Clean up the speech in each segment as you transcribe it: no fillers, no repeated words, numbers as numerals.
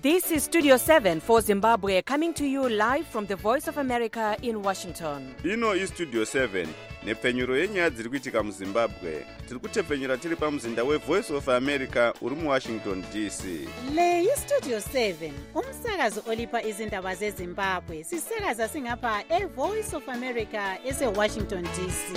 This is Studio 7 for Zimbabwe, coming to you live from the Voice of America in Washington. Ino iStudio 7 nepfenyuro yenyaya dziri kuitika muZimbabwe. Tiri kutepfenyura tiri pamuzinda weVoice of America uri muWashington DC. Le iStudio 7 umsakazo olipa izindaba zeZimbabwe. Sisakaza singapha eVoice of America eseWashington DC.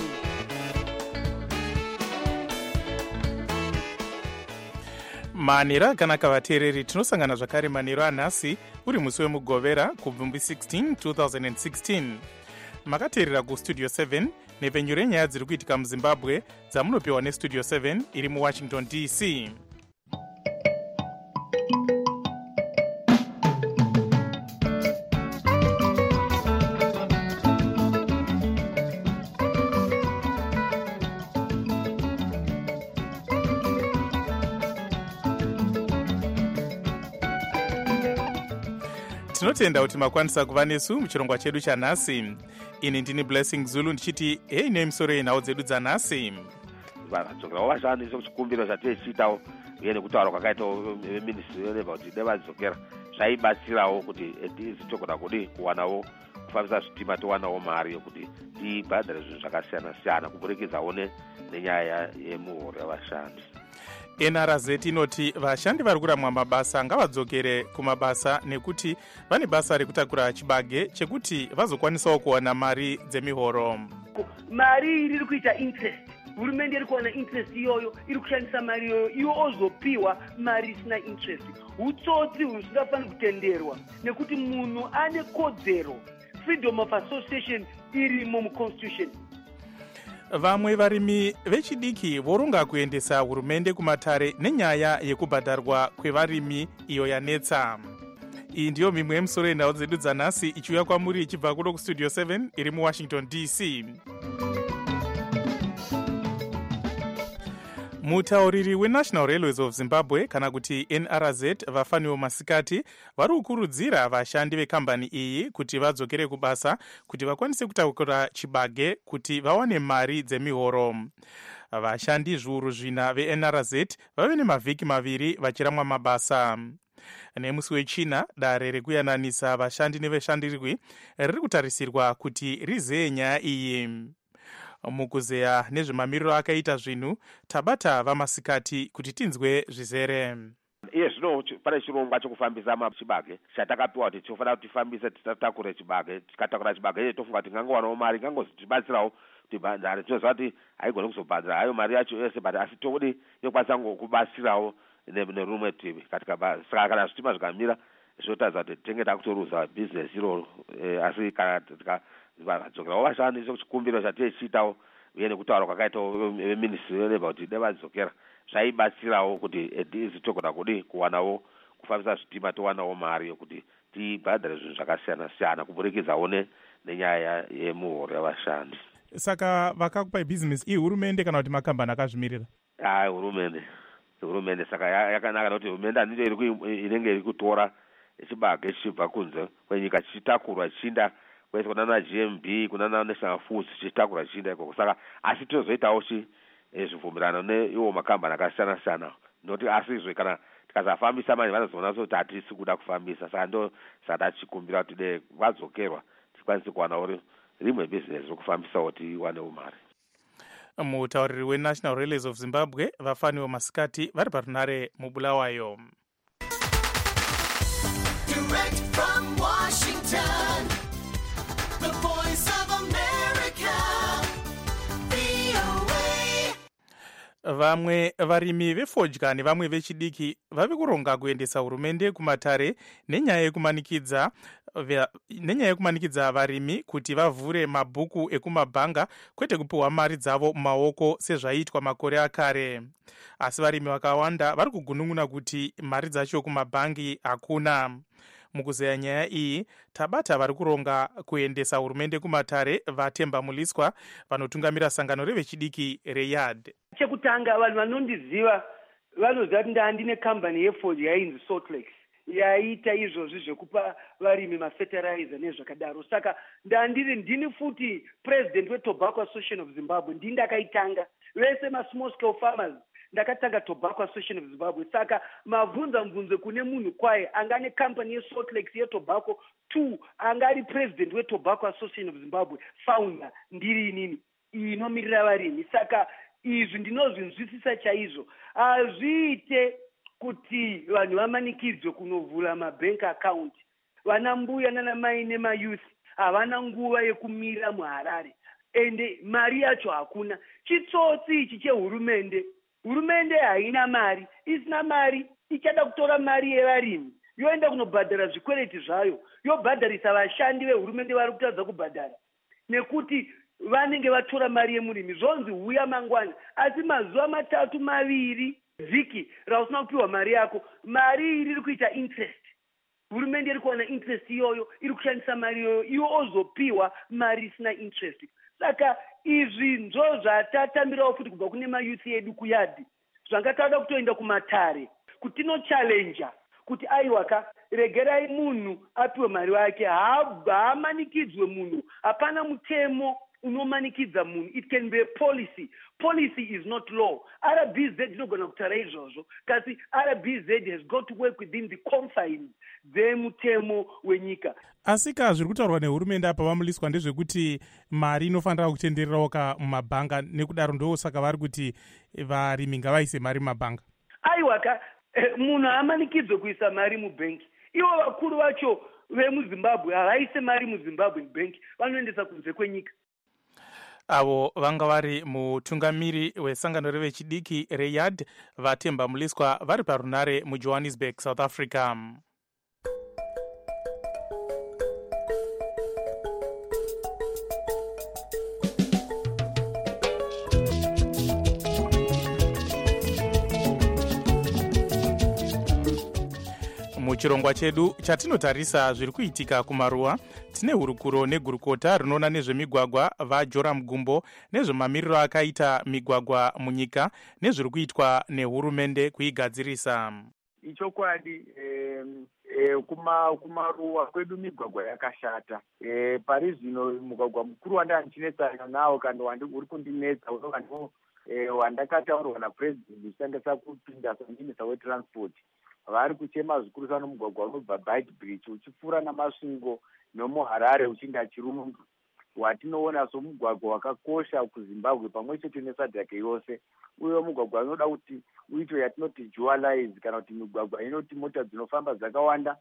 manero akanaka vateereri, tinosangana zvakare manero anhasi uri musi wemugovera kubvumbi 16 2016. makateerera kustudio 7 nepfenyuro yenyaya dziri kuitika muzimbabwe dzamunopiwa nestudio 7 iri muwashington DC. tinotenda kuti makwanisa kuva nesu muchirongwa chedu chanhasi. Ini ndini Blessing Zulu ndichiti hei nemisoro yenhau dzedu dzanhasi. vadzokerawo vashandi sekuchikumbiro chateichiitawo uye nekutaura kwakaitawo veministry yelebha kuti devadzokera zvaibatsirawo kuti tizitogona kudi kuwanawo kufambisa zvitima tiwanawo mari yokuti tibhadhare zvinhu zvakasiyana siyana kuburikidzawo nenyaya yemuhoro yavashandi. NRZ inoti vashandi vari kuramwa mabasa ngavadzokere kumabasa nekuti vane basa rekutakura chibage chekuti vazokwanisawo kuwana mari dzemihoro. Mari iri kuita interest, hurumende iri kuwana interest iyoyo, iri kushandisa mari iyoyo, iwo ozopiwa mari isina interest. Hutsotsi husingafaniri kutenderwa nekuti munhu ane kodzero, freedom of association irimo muconstitution. Vamwe varimi vechidiki voronga kuendesa hurumende kumatare nenyaya yekubhadharwa kwevarimi iyo yanetsa. Iyi ndiyo mimwe yemisoro yenhau dzedu dzanhasi ichiuya kwamuri ichibva kuno kustudio 7 iri muwashington DC. Mutauriri weNational Railways of Zimbabwe kana kuti NRZ Vafaniwo Masikati vari kukurudzira vashandi vekambani iyi kuti vadzokere kubasa kuti vakwanise kutakura chibage kuti vawane mari dzemihoro. Vashandi zviuru zvina veNRZ vave nemavhiki maviri vachiramwa mabasa. Nemusi wechina dare rekuyananisa vashandi neveshandirwi riri kutarisirwa kuti rizeye nyaya iyi. Mukuzeya nezvemamiriro akaita zvinhu tabata vamasikati kuti tinzwe zvizere. Iye zvino pane chirongwa chokufambisa machibage chatakapiwa kuti tinofanira kuti tifambise titakure chibage. Tikatakura chibage iye tofunga kuti ngangowanawo mari ngangotibatsirawo kuti bhandari tinoziva kuti haigoni kuzobhadhara hayo mari yacho yese but asi todi inokwanisa kubatsirawo nerumwe tivi katika basa. Saka kana zvitima zvikamira zvinotadza kuti tenge takutoruza business iroro asi kana vadzokerawo vashandi sekuchikumbiro chateichiitawo uye nekutaura kwakaitawo veministry yelebha kuti devadzokera zvaibatsirawo kuti tizitogona kudi kuwanawo kufambisa zvitima tiwanawo mari yokuti tibhadhare zvinhu zvakasiyana siyana kuburikidzawo nenyaya yemuhoro yavashandi. Saka vakakupa bhizinesi iyi hurumende kana kuti makambani akazvimirira? Hurumende saka yakanaka nokuti hurumende handito inenge iri kutora chibage chichibva kunze kwenyika chichitakurwa chichiinda kwese kunana GMB kunana National Foods chichitakura chichiinda ikoko. Saka asi tinozoitawo zvibvumirano neiwo makambani akasiyana siyana nokuti asi izvo kana tikasafambisa manje vanozoona kuti hatisi kuda kufambisa. Saka ndo saka tachikumbira kuti de vadzokerwa tikwanise kuwanawo rimwe bhizinesi rokufambisawo tiwanewo mari. Mutauriri weNational Railways of Zimbabwe Vafaniwo Masikati vari parunare muBulawayo. Direct from Washington, the Voice of America, VOA. Vamwe varimi vefodya nevamwe vechidiki vave kuronga kuendesa hurumende kumatare nenyaya yekumanikidza varimi kuti vavhure mabhuku ekumabhanga kwete kupiwa mari dzavo mumaoko sezvaiitwa makore akare. Asi varimi vakawanda vari kugunun'una kuti mari dzacho kumabhangi hakuna. Mukuzeya nyaya iyi tabata vari kuronga kuendesa hurumende kumatare vaTemba Muliswa vanotungamira sangano revechidiki reYard. Chekutanga vanhu vanondiziva vanoziva kuti ndine kambani yefodya yainzi Salt Lakes yaita izvozvi zvekupa varimi mafertilizer nezvakadaro. Saka ndini futi president weTobacco Association of Zimbabwe ndakaitanga. Vese small scale farmers ndakatanga Tobacco Association of Zimbabwe. Saka mabvunzo kune munhu kwaye angane company yeSalt Lake yeTobacco 2 angari president weTobacco Association of Zimbabwe founder ndiri inini inomirira varimi. Saka izvi ndinozvinzwisisa chaizvo. Azviite kuti vanhu vamanikidzwe kunovhura mabank account. Vana mbuya nana mai nemayouth havana nguva yekumira muHarare ende mari yacho hakuna. Chitsotsi ichi chehurumende. Hurumende haina mari, isina mari ichada kutora mari yevarimi yoenda kunobhadhara zvikwereti zvayo, yobhadharisa vashandi vehurumende vari kutadza kubhadhara nekuti vanenge vatora mari yemurimi. Zvonzi huya mangwana, asi mazuva 3-2 vhiki rausina kupiwa mari yako, mari iri kuita interest. Hurumende iri kuwana interest iyoyo, iri kushandisa mari iyoyo, iwo ozopiwa mari isina interest. Saka izvi ndo zvatatambirawo futi kubva kune mayouth edu kuyadhi, zvangatada kutoenda kumatare kuti tinochallenge kuti aiwaka regerai munhu apiwe mari wake. Haamanikidzwe munhu, hapana mutemo unomanikidza munhu. It can be a policy. Policy is not law. RBZ inogona kutaura izvozvo, kasi RBZ has got to work within the confines dzemutemo wenyika. Asi zviri kutaurwa nehurumende apa vamuliswa ndezvekuti mari inofanira kutendererawo mumabhanga, nekudaro ndosaka vari kuti varimi ngavaise mari mumabhanga. Aiwaka munhu haamanikidzwe kuisa mari mubhengi. Ivo vakuru vacho vemuZimbabwe havaise mari muZimbabwe bhengi, vanoendesa kunze kwenyika. Avo vanga vari mutungamiri wesangano revechidiki reYAD vaTemba Muliswa vari parunare muJohannesburg, South Africa. Muchirongwa chedu chatinotarisa zviri kuitika kumaruwa, tine hurukuro negurukota rinoona nezvemigwagwa vaJoram Gumbo nezvemamiriro akaita migwagwa munyika nezviri kuitwa nehurumende kuigadzirisa. Ichokwadi kumaruwa kwedu migwagwa yakashata. Pari zvino mugwagwa mukuru wandandinetsana nawo kana uri kundinetsa unova ndiwo wandakataurwa napresident uchitangisa kupinda saminista wetransport. Vari kuchema zvikuru sana mugwagwa unobva Bite Bridge uchipfuura namasvingo nomuHarare uchienda Chirundu, watinoona somugwagwa wakakosha kuZimbabwe pamwe chete neSADC yose. Uye mugwagwa unoda kuti uitwe yatinoti dualize, kana kuti migwagwa inoti mota dzinofamba dzakawanda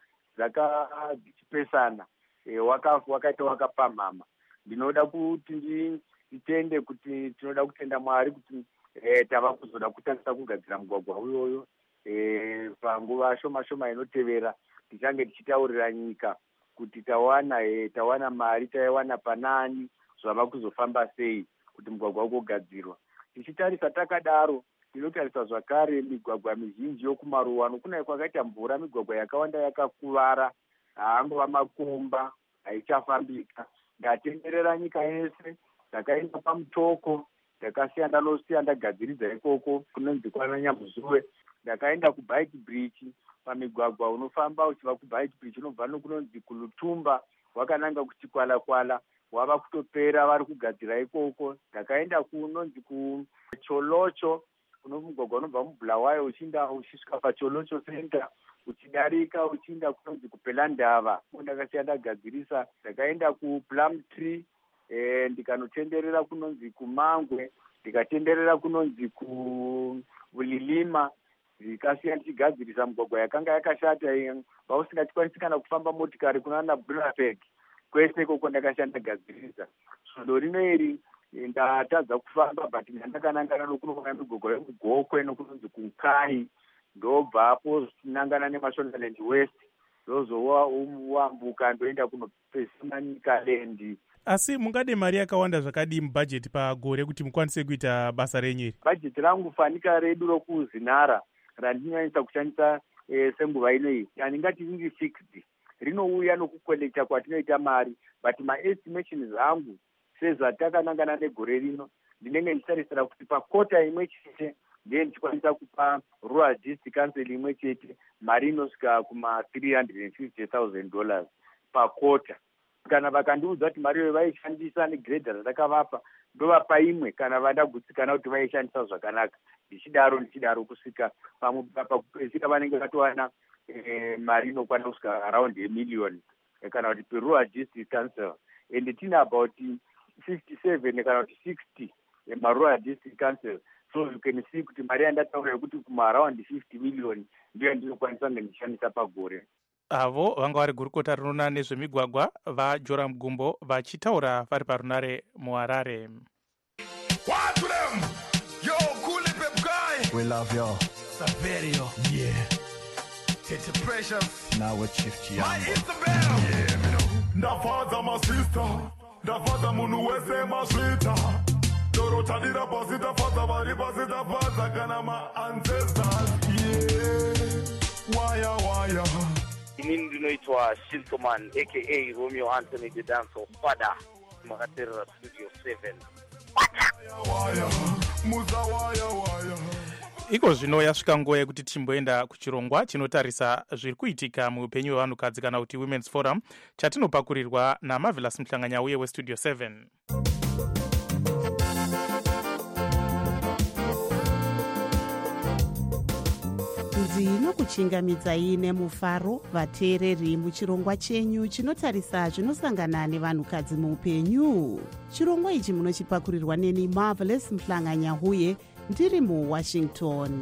dzakapesana wakaita wakapamhama. Ndinoda kuti nditende kuti tinoda kutenda Mwari kuti tava kuzoda kutangisa kugadzira mugwagwa uyoyo. Panguva shoma inotevera tichange tichitaurira nyika kuti tawana mari taiwana panani, zvava kuzofamba sei kuti mugwagwa ugogadzirwa. Tichitarisa takadaro, tinotarisa zvakare migwagwa mizhinji yokumaruwa nokunai kwakaita mvura, migwagwa yakawanda yakakuvara, haangova makomba, haichafambika. Ndatenderera nyika yese, ndakaenda pamutoko, ndakasiya ndanosiya ndagadziridza ikoko kunonzi kwana Nyambuzuwe. Ndakaenda kuBite Bridge, pamigwagwa unofamba uchiva kuBite Bridge unobva nokunonzi kuLutumba wakananga kuchikwala wava kutopera, vari kugadzira ikoko. Ndakaenda kunonzi kuCholocho, mugwagwa unobva muBulawayo uchisvika paCholocho Center uchidarika uchienda kunonzi kuPelandava, ndakasiya ndagadzirisa. Ndakaenda kuPlumtree, ndikanotenderera kunonzi kuMangwe, ndikatenderera kunonzi kuLilima, ndikasiya ndichigadzirisa mugwagwa yakanga yakashata vausingachikwanisi kana kufamba motikari kunana Brunberg. Kwese ikoko ndakasiya ndagadzirisa. Svondo rino iri ndatadza kufamba, but ndandakanangana nokunongana migwagwa yemugokwe nokunonzi kuNkai, ndobvapo nangana neMashonaland West, ndozowambuka ndoenda kunopesima Nyikaland. Asi mungade mari yakawanda zvakadii mubhajeti pagore kuti mukwanise kuita basa renyu? Bhajeti rangu fanika redu rokuZinara randinyanisa kushandisa senguva inoyi handingati riri fixed, rinouya nokukolekta kwatinoita mari, but maestimations angu sezvatakanangana negore rino ndinenge ndichitarisira kuti pakota imwe chete ndiye ndichikwanisa kupa rural district council imwe chete mari inosvika kuma $350,000 pakota. kana vakandiudza kuti mari iyoyo vaishandisa negredha randakavapa ndovapa imwe kana vada gutsikana kuti vaishandisa zvakanaka ndichidaro kusvika pakupedzisira vanenge vatowana mari inokwana kusvika around a1,000,000 kana kuti perural district council and tine about 57 kana kuti 60 marural district council. So you can see kuti mari yandataura yekuti kumaaround 50 million ndiyo ndinokwanisa kunge ndishandisa pagore. Avo vanga vari gurukota rinoona nezvemigwagwa vaJoram Gumbo vachitaura vari parunare muHarare. What to them? Yo, cool pep guy. We love you. Saverio. Yeah. Tete Precious. Now we shift you. My Isabel. Yeah, me know. Ndafaza my sister. Ndafaza munu wese maswita. Dorotadira posita faza vari posita faza kana ma ancestors. Yeah. Waya. Inini ndinoitwa Shintoman aka Romeo Anthony the Dancer Father Makaterera Studio 7. Waya. Muza waya. Iko zvino yasvika nguva yekuti timboenda kuchirongwa chinotarisa zviri kuitika muupenyu hwevanhukadzi kana kuti Women's Forum chatinopakurirwa naMarvelous Mhlanganya uye weStudio 7. Ndinokuchingamidzai nemufaro vateereri muchirongwa chenyu chinotarisa zvinosangana nevanhukadzi muupenyu. Chirongwa ichi munochipakurirwa neni Marvelous Mhlanganya uye ndiri muWashington.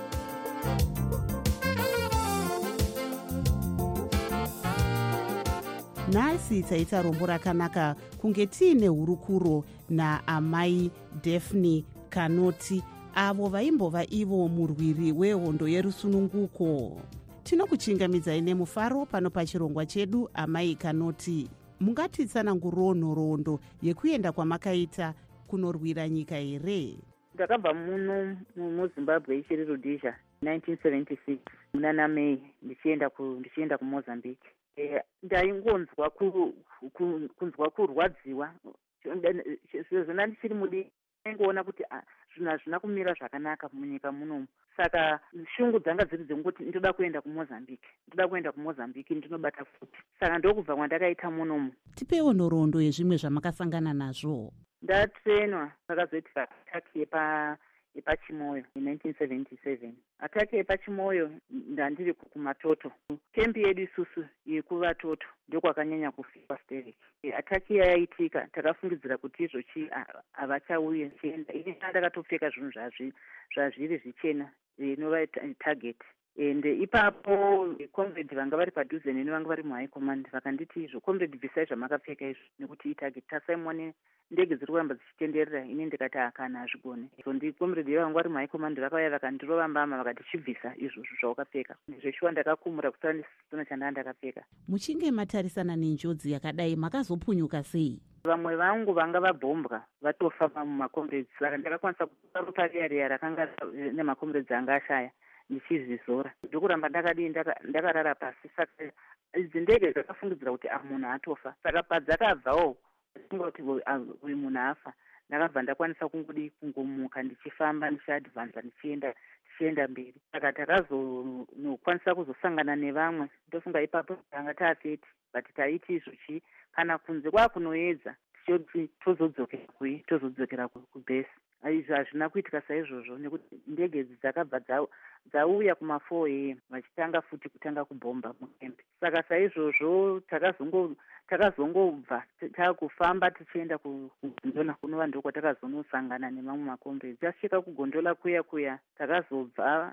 Nhasi taita rombo rakanaka kunge tiine hurukuro naamai Daphne Kanoti avo vaimbova ivo murwiri wehondo yerusununguko. Tinokuchingamidzai nemufaro pano pachirongwa chedu. Amai Kanoti, mungatitsanangurawo nhoroondo yekuenda kwamakaita kunorwira nyika here? Ndakabva muno muZimbabwe ichiri Rhodesia 1976 muna May ndichienda kuMozambique. Ndaingonzwa kunzwa kurwadziwa sezvo ndichiri mudiki ndaingoona kuti zvinhu hazvina kumira zvakanaka munyika munomu. Saka shungu dzanga dziri dzekuti ndoda kuenda kuMozambique ndinobata futi. Saka ndokubva kwandakaita munomu. Tipewo nhoroondo yezvimwe zvamakasangana nazvo. Ndatrenwa pakazoitika ataki yepachimoyo in1977. Ataki yepachimoyo ndandiri kumatoto. Kempi yedu isusu yekuvatoto ndokwakanyanya kufikwa stereki. Ataki yaitika takafungidzira kuti izvochi havachauye chienda. Ini ndakatopfeka zvinhu zvazviri zvichena inova target. Ende ipapo comrade vanga vari padhuze neni vanga vari muhigh command vakanditi izvo comrade bvisai zvamakapfeka izvo nekuti itarget tasaimone ndege dziri kuramba dzichitenderera. Ini ndikati akana hazvigone. So ndi comrade vanga vari muhigh command vakauya vakandirova mbama vakati chibvisa izvozvo zvawakapfeka. Zveshuwa ndakakumura kusara nesisona chandanga ndakapfeka. Muchinge matarisana nenjodzi yakadai makazopunyuka sei? Vamwe vangu vanga vabhombwa vatofa mumakomrades. Saka ndakakwanisa kupa riya rakanga nemakomrades anga ashaya ndichizvizora. Ndokuramba ndakarara pasi. Saka idzi ndege dzakafungidzira kuti munhu atofa. Saka padzakabvawo ndafunga kuti uyu munhu afa. Ndakabva ndakwanisa kungomuka ndichifamba ndichiadvanza ndichienda mberi. Saka takazokwanisa kuzosangana nevamwe. Ndofunga ipapo tanga taafeti but taiti izvochi kana kunze kwakunoedza tichoti tozodzokera kubhesi. Izvi hazvina kuitika saizvozvo nekuti ndege idzi dzakabva dzauya kuma4 AM vachitanga futi kutanga kubhomba mukempi. Saka saizvozvo takazongobva takufamba tichienda kuGondola kunova ndiko takazonosangana nemamwe makomrades. Tasvika kuGondola kuya takazobva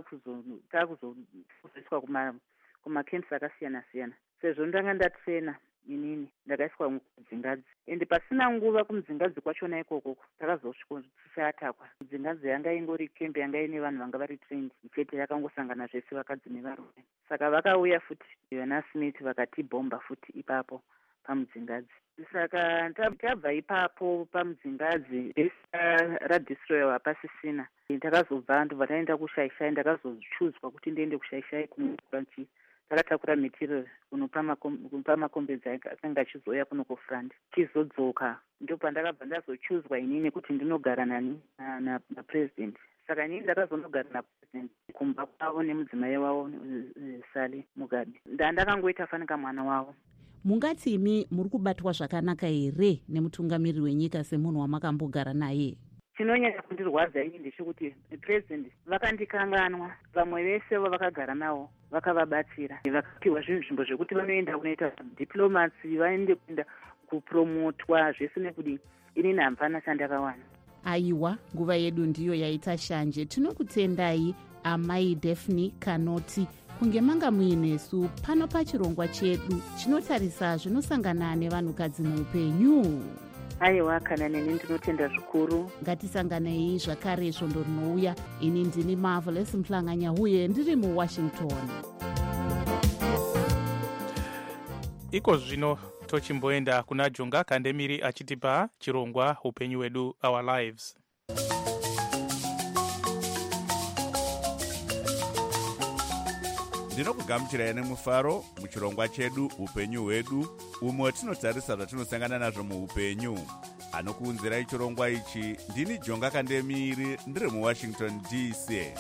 takuzobviswa kumakemps akasiyana siyana. Sezvo ndanga ndatrena inini ndakaiswa mudzingadzi ende pasina nguva kumudzingadzi kwachona ikoko takazosvika tichatakwa. Mudzingadzi yanga ingori kempi yanga ine vanhu vanga vari trained chete yakangosangana zvese vakadzi nevarume. Saka vakauya futi Jonas Smith vakatibhomba futi ipapo pamudzingadzi. Saka tabva ipapo pamudzingadzi besa radistroyer hapasisina. Takazobva ndobva taenda kushaishai. Ndakazochuzwa kuti ndiende kushaishai kumukranchi. Takatakura material kunopa makomrades akanga achizoya kuno kufront. Chizodzoka ndopandakabva ndazochuzwa inini kuti ndinogara napresident. Saka inini ndakazonogara napresident kumba kwavo nemudzimai wavo Sally Mugabe. Ndakangoita fanika mwana wavo. mungati imi muri kubatwa zvakanaka here nemutungamiriri wenyika semunhu wamakambogara naye? chinonyanya kundirwadza ini ndechekuti president vakandikanganwa. Vamwe vese vakagara navo vakavabatsira, vakapiwa zvinhu nzvimbo zvekuti vanoenda kunoita diplomats, vaende kuenda kupromotwa zvese nekudi. Inini hamfana chandakawana. Aiwa, nguva yedu ndiyo yaita shanje. Tinokutendai amai Daphne Kanoti kunge manga muinesu pano pachirongwa chedu chinotarisa zvinosangana nevanhukadzi muupenyu. Aiwa, kana neni ndinotenda zvikuru. Ngatisanganei zvakare svondo rinouya. Ini ndini Marvelous Mhlanganya uye ndiri muWashington. Iko zvino tochimboenda kuna Jonga Kandemiri achitipa chirongwa upenyu wedu, Our Lives. Ndinokugamuchirai nemufaro muchirongwa chedu upenyu hwedu, umwe tinotarisa zvatinosangana nazvo muupenyu. Anokuunzirai chirongwa ichi ndini Jonga Kandemiri, ndiri muWashington DC.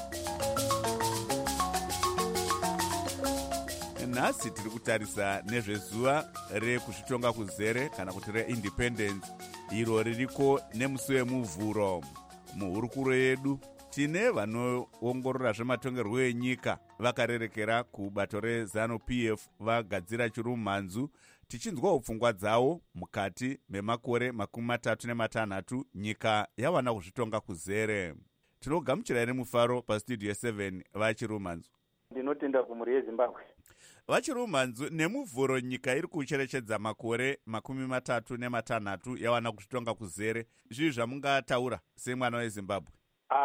Nhasi tiri kutarisa nezvezuva rekuzvitonga kuzere kana kuti reindependence, iro ririko nemusi wemuvhuro. Muhurukuro yedu tine vanoongorora zvematongerwo enyika vakarerekera kubato reZANU-PF vagadzira chirumhanzu, tichinzwawo pfungwa dzavo mukati memakore 36 nyika yawana kuzvitonga kuzere. Tinogamuchirai nemufaro pastudio 7 vachirumhanzu. Ndinotenda kumhuri yeZimbabwe. Vachirumhanzu, nemuvhuro nyika iri kucherechedza makore 36 yawana kuzvitonga kuzere. Zvivi zvamungataura semwana weZimbabwe?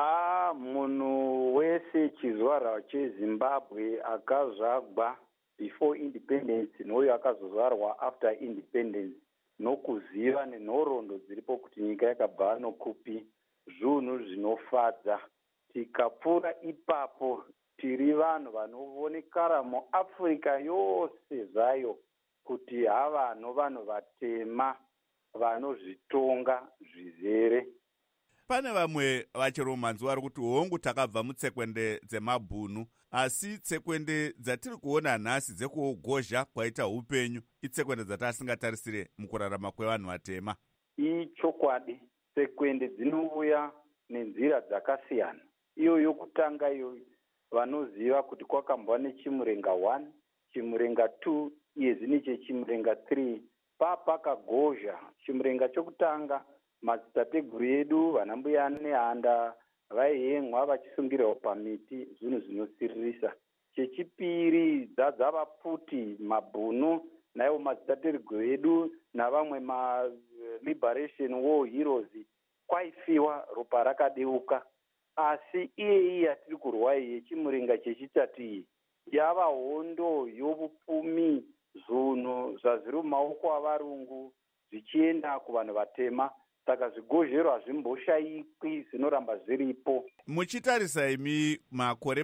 Munhu wese chizvarwa cheZimbabwe akazvagwa before independence nouyo akazozvarwa after independence, nokuziva nenhoroondo dziripo kuti nyika yakabva nokupi, zvinhu zvinofadza. Tikapfuura ipapo tiri vanhu vanoonekara muAfrica yose zvayo kuti havano vanhu vatema vanozvitonga zvizere. Pane vamwe vachirumhanzu vari kuti hongu takabva mutsekwende dzemabhunu, asi tsekwende dzatiri kuona nhasi dzekuogozha kwaita upenyu itsekwende dzatasingatarisire mukurarama kwevanhu vatema. Ichokwadi, tsekwende dzinouya nenzira dzakasiyana. Iyo yokutanga iyo vanoziva kuti kwakambwa nechimurenga 1, chimurenga 2, iye zvine chechimurenga 3 papakagozha. Chimurenga chokutanga madzitateguru edu vanambuya nehanda vaihemwa vachisungirwa pamiti, zvinhu zvinosiririsa. Chechipiri dzavapfuti, mabhunu, naivo madzitateguru edu navamwe liberation war heroes kwaifiwa, ropa rakadeuka. Asi iyi yatiri kurwa iyi chimurenga chechitatu iyi yava hondo yovupfumi, zvinhu zvazviri mumaoko avarungu zvichienda kuvanhu vatema. Saka zvigozhero hazvimboshayikwi, zvinoramba zviripo. Muchitarisa imi makore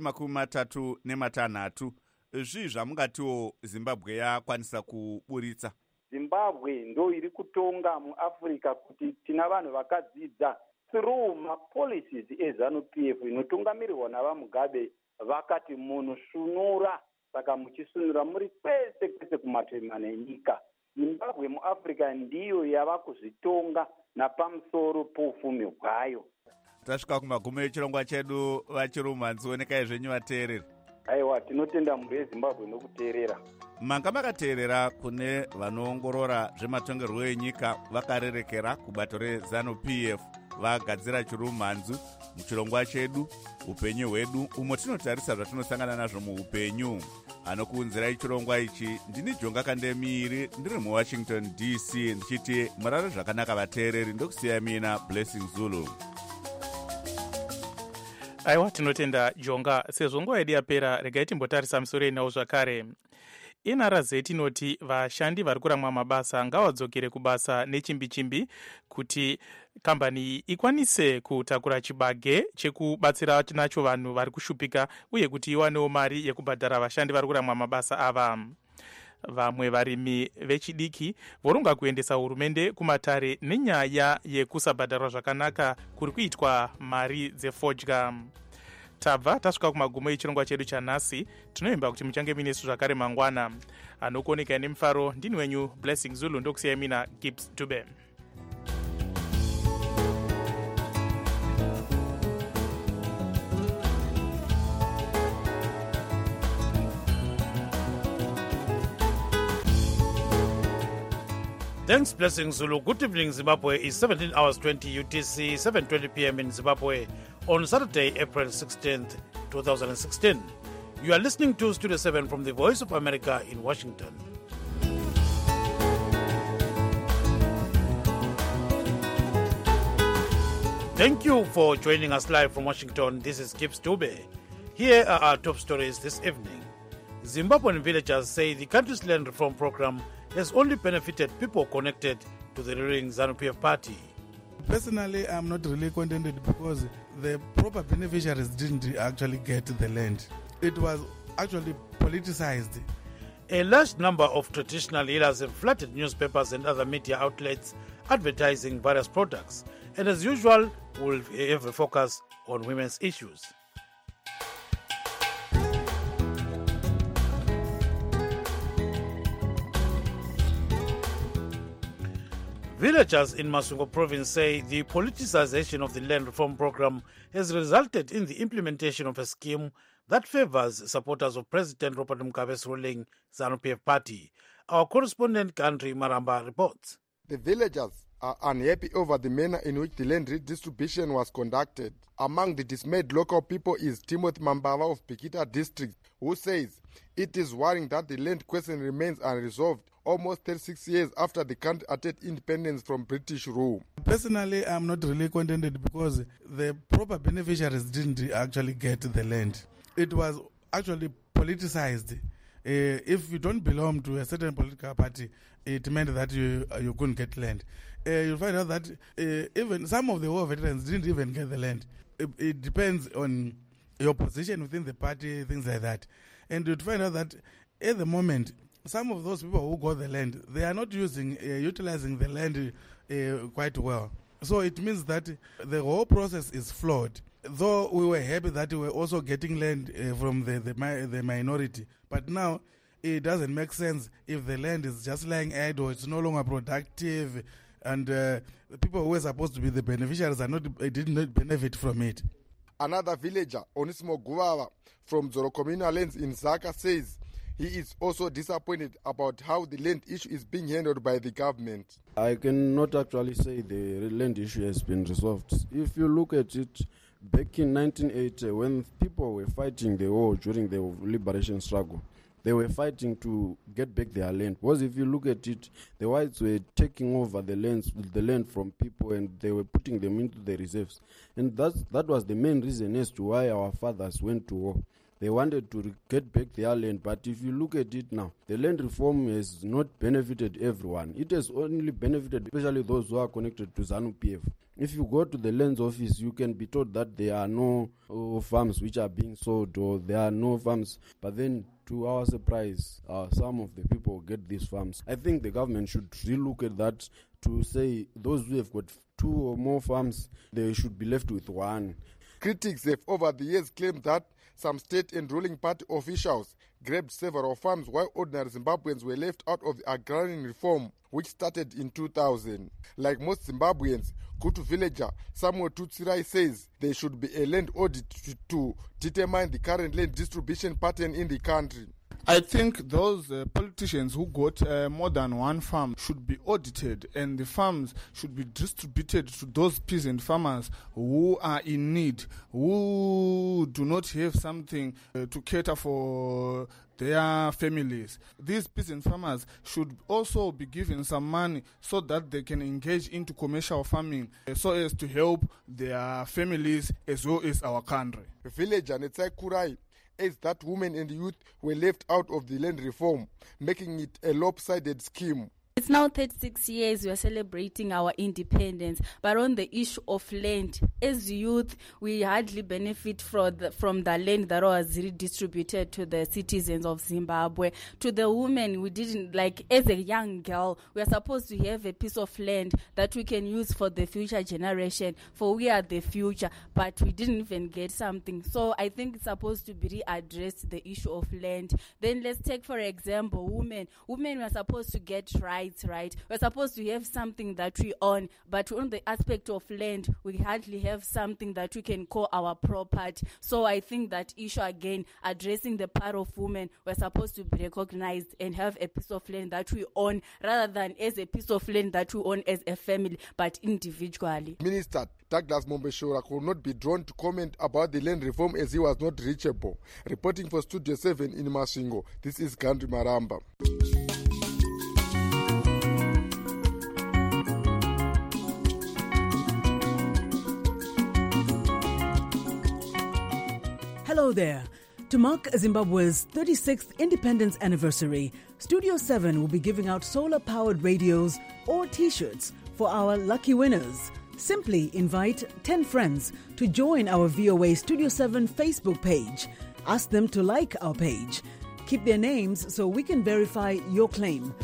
36, zvii zvamungatiwo Zimbabwe yakwanisa kuburitsa? Zimbabwe ndo iri kutonga muAfrica kuti tina vanhu vakadzidza through mapolicies eZANU-PF inotungamirirwa navaMugabe, vakati munhu sunura. Saka muchisunura muri kwese kwese kumatema enyika. Zimbabwe muAfrica ndiyo yava kuzvitonga napamusoro poufumi hwayo. Tasvika kumagumo echirongwa chedu vachirumhanzu, onekai zvenyu vateereri. Aiwa, tinotenda mhuri yeZimbabwe nokuteerera. Manga makateerera kune vanoongorora zvematongerwo enyika vakarerekera kubato reZANU-PF vagadzira chirumhanzu muchirongwa chedu upenyu hwedu, umwe tinotarisa zvatinosangana nazvo muupenyu. Anokuunzirai chirongwa ichi ndini Jonga Kandemiri, ndiri muWashington DC, ndichiti murare zvakanaka vateereri, ndokusiya mina Blessing Zulu. Aiwa, tinotenda Jonga. Sezvo nguva yedu yapera, regai timbotarisa misoro inawo zvakare. NRZ inoti vashandi vari kuramwa mabasa ngavadzokere kubasa nechimbi-chimbi kuti kambani ikwanise kutakura chibage chekubatsira nacho vanhu vari kushupika uye kuti iwanewo mari yekubhadhara vashandi vari kuramwa mabasa ava. Vamwe varimi vechidiki voronga kuendesa hurumende kumatare nenyaya yekusabhadharwa zvakanaka kuri kuitwa mari dzefodya. tabva tasvika kumagumo echirongwa chedu chanhasi. Tinoimba kuti muchange minesu zvakare mangwana. Anokuoneka nemufaro ndini wenyu Blessing Zulu, ndokusiyai mina Gibbs Dube. Thanks, Blessing Zulu. Good evening, Zimbabwe. It's 17 hours 20 UTC, 7:20 p.m. in Zimbabwe on Saturday, April 16th, 2016. You are listening to Studio 7 from the Voice of America in Washington. Thank you for joining us live from Washington. This is Gibbs Dube. Here are our top stories this evening. Zimbabwean villagers say the country's land reform program has only benefited people connected to the ruling ZANU-PF party. Personally, I'm not really contented because the proper beneficiaries didn't actually get the land. It was actually politicized. A large number of traditional healers have flooded newspapers and other media outlets advertising various products. And as usual, we'll have a focus on women's issues. Villagers in Masungo province say the politicization of the land reform program has resulted in the implementation of a scheme that favors supporters of President Robert Mugabe's ruling ZANU-PF party. Our correspondent Gandri Maramba reports. The villagers are unhappy over the manner in which the land redistribution was conducted. Among the dismayed local people is Timothy Mambava of Pikita district, who says it is worrying that the land question remains unresolved almost 36 years after the country attained independence from British rule. Personally, I'm not really contented because the proper beneficiaries didn't actually get the land. It was actually politicized. If you don't belong to a certain political party, it meant that you couldn't get land. You'll find out that even some of the war veterans didn't even get the land. It depends on your position within the party, things like that. And you'd find out that at the moment, some of those people who got the land, they are not utilizing the land quite well. So it means that the whole process is flawed. Though we were happy that we were also getting land from the minority, but now it doesn't make sense if the land is just lying idle, it's no longer productive, and the people who were supposed to be the beneficiaries did not benefit from it. Another villager, Onisimo Guvava, from Zoro communal lands in Zaka, says he is also disappointed about how the land issue is being handled by the government. I cannot actually say the land issue has been resolved. If you look at it, back in 1980, when people were fighting the war during the liberation struggle, they were fighting to get back their land. Because if you look at it, the whites were taking over the land from people and they were putting them into the reserves. And that was the main reason as to why our fathers went to war. They wanted to get back their land, but if you look at it now, the land reform has not benefited everyone. It has only benefited especially those who are connected to ZANU-PF. If you go to the lands office, you can be told that there are no farms which are being sold or there are no farms. But then, to our surprise, some of the people get these farms. I think the government should relook at that to say those who have got 2 or more farms, they should be left with 1. Critics have over the years claimed that some state and ruling party officials grabbed several farms while ordinary Zimbabweans were left out of the agrarian reform, which started in 2000. Like most Zimbabweans, Kutu villager Samuel Tutsirai says there should be a land audit to determine the current land distribution pattern in the country. I think those politicians who got more than 1 farm should be audited, and the farms should be distributed to those peasant farmers who are in need, who do not have something to cater for their families. These peasant farmers should also be given some money so that they can engage into commercial farming so as to help their families as well as our country. Villager Netsai Kurai is that women and youth were left out of the land reform, making it a lopsided scheme. It's now 36 years we are celebrating our independence, but on the issue of land, as youth, we hardly benefit from the land that was redistributed to the citizens of Zimbabwe. To the women, we didn't, like, as a young girl, we are supposed to have a piece of land that we can use for the future generation, for we are the future, but we didn't even get something. So I think it's supposed to be readdressed, the issue of land. Then let's take, for example, women. Women were supposed to get rights, right? We're supposed to have something that we own, but on the aspect of land, we hardly have something that we can call our property. So I think that issue again, addressing the part of women, we're supposed to be recognized and have a piece of land that we own, rather than as a piece of land that we own as a family, but individually. Minister Douglas Mombeshora could not be drawn to comment about the land reform as he was not reachable. Reporting for Studio 7 in Masvingo, this is Gandhi Maramba. Hello there. To mark Zimbabwe's 36th independence anniversary, Studio 7 will be giving out solar-powered radios or T-shirts for our lucky winners. Simply invite 10 friends to join our VOA Studio 7 Facebook page. Ask them to like our page. Keep their names so we can verify your claim.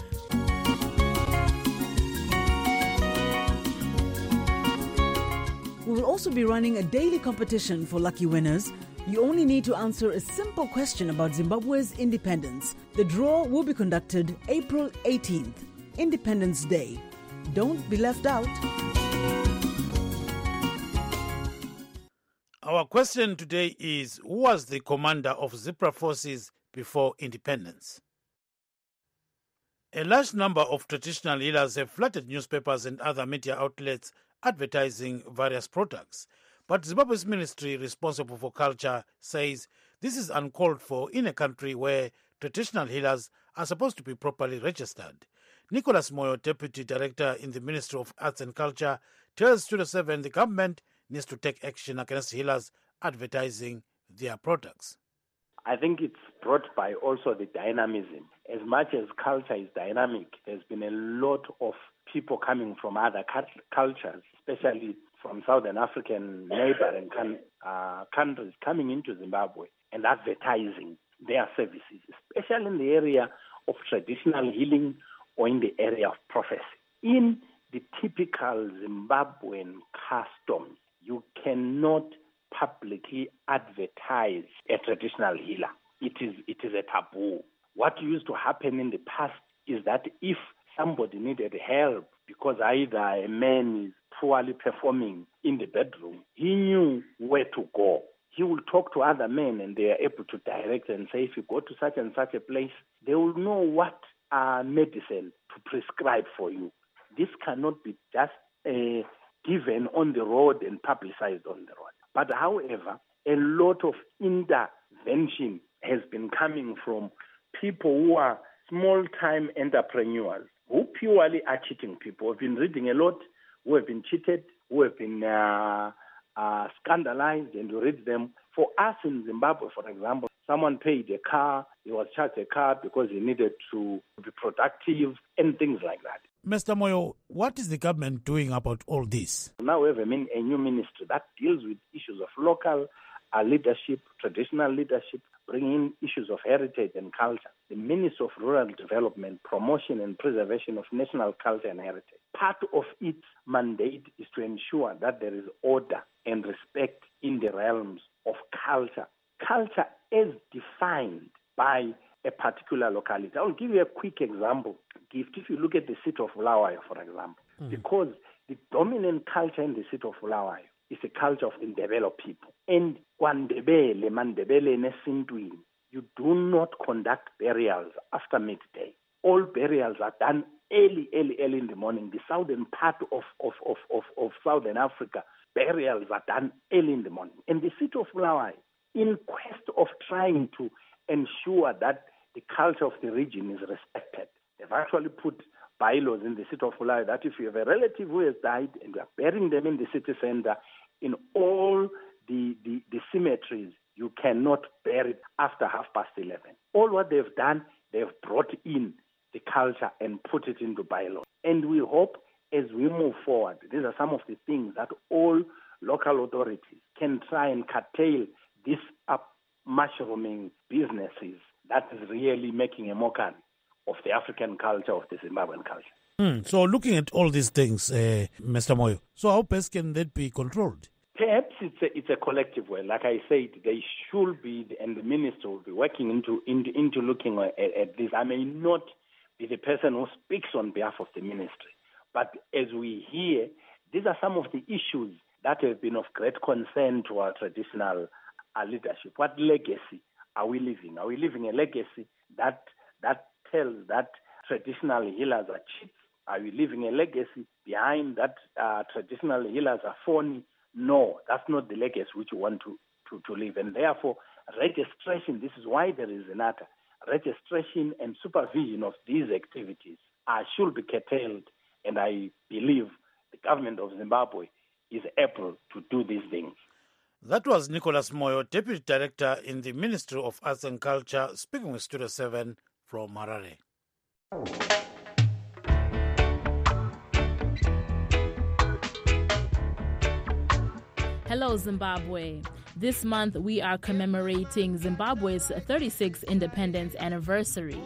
We will also be running a daily competition for lucky winners. You only need to answer a simple question about Zimbabwe's independence. The draw will be conducted April 18th, Independence Day. Don't be left out. Our question today is, who was the commander of Zipra forces before independence? A large number of traditional healers have flooded newspapers and other media outlets advertising various products. But Zimbabwe's ministry responsible for culture says this is uncalled for in a country where traditional healers are supposed to be properly registered. Nicholas Moyo, Deputy Director in the Ministry of Arts and Culture, tells Studio 7 the government needs to take action against healers advertising their products. I think it's brought by also the dynamism. As much as culture is dynamic, there's been a lot of people coming from other cultures, especially from Southern African neighboring countries, coming into Zimbabwe and advertising their services, especially in the area of traditional healing or in the area of prophecy. In the typical Zimbabwean custom, you cannot publicly advertise a traditional healer. It is a taboo. What used to happen in the past is that if somebody needed help because either a man is poorly performing in the bedroom, he knew where to go. He will talk to other men and they are able to direct and say, if you go to such and such a place, they will know what medicine to prescribe for you. This cannot be just given on the road and publicized on the road. But however, a lot of intervention has been coming from people who are small-time entrepreneurs who purely are cheating people. We've been reading a lot who have been cheated, who have been scandalized, and you read them. For us in Zimbabwe, for example, someone paid a car, he was charged a car because he needed to be productive and things like that. Mr. Moyo, what is the government doing about all this? Now we have a new ministry that deals with issues of local leadership, traditional leadership, bringing in issues of heritage and culture. The Ministry of Rural Development, Promotion and Preservation of National Culture and Heritage. Part of its mandate is to ensure that there is order and respect in the realms of culture. Culture is defined by a particular locality. I'll give you a quick example. If you look at the city of Bulawayo, for example, because the dominant culture in the city of Bulawayo is a culture of Ndebele people. And KwaNdebele, Mandebele, Nesintwini, you do not conduct burials after midday. All burials are done early in the morning. The southern part of Southern Africa, burials are done early in the morning. And the city of Bulawayo, in quest of trying to ensure that the culture of the region is respected, they've actually put bylaws in the city of Bulawayo that if you have a relative who has died and you are burying them in the city center, in all the cemeteries, you cannot bury it after 11:30. All what they've done, they've brought in the culture and put it into bylaw. And we hope as we move forward, these are some of the things that all local authorities can try and curtail these mushrooming businesses that is really making a mockery of the African culture, of the Zimbabwean culture. So looking at all these things, Mr. Moyo, so how best can that be controlled? Perhaps it's a collective way. Like I said, they should be, and the minister will be working into looking at this. I may not be the person who speaks on behalf of the ministry, but as we hear, these are some of the issues that have been of great concern to our traditional leadership. What legacy are we leaving? Are we leaving a legacy that tells that traditional healers are cheats? Are we leaving a legacy behind that traditional healers are phony? No, that's not the legacy which we want to leave. And therefore, registration, this is why there is another registration and supervision of these activities should be curtailed. And I believe the government of Zimbabwe is able to do these things. That was Nicholas Moyo, Deputy Director in the Ministry of Arts and Culture, speaking with Studio 7 from Harare. Hello, Zimbabwe. This month, we are commemorating Zimbabwe's 36th independence anniversary.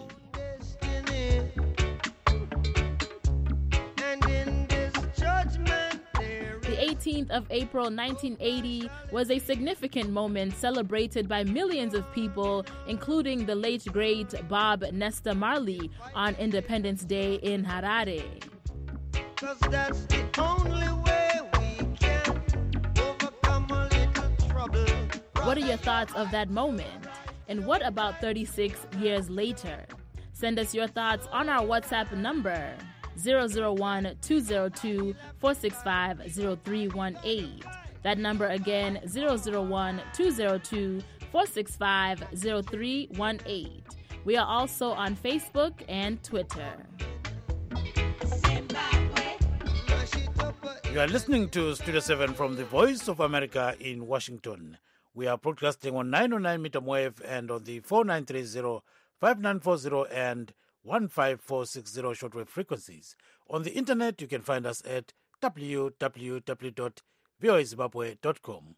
The 18th of April 1980 was a significant moment celebrated by millions of people, including the late great Bob Nesta Marley on Independence Day in Harare. 'Cause that's the only way we can overcome a little trouble. What are your thoughts of that moment? And what about 36 years later? Send us your thoughts on our WhatsApp number 001-202-465-0318. That number again, 001-202-465-0318. We are also on Facebook and Twitter. You are listening to Studio 7 from the Voice of America in Washington. We are broadcasting on 909 meter wave and on the 4930, 5940 and 15460 shortwave frequencies. On the internet, you can find us at www.voazimbabwe.com.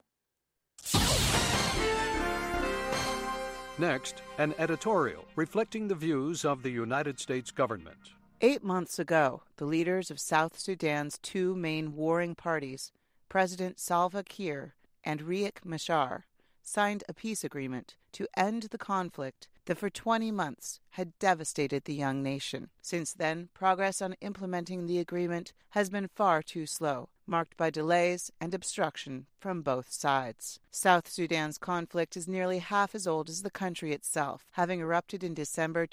Next, an editorial reflecting the views of the United States government. 8 months ago, the leaders of South Sudan's two main warring parties, President Salva Kiir and Riek Machar, signed a peace agreement to end the conflict that for 20 months had devastated the young nation. Since then, progress on implementing the agreement has been far too slow, marked by delays and obstruction from both sides. South Sudan's conflict is nearly half as old as the country itself, having erupted in December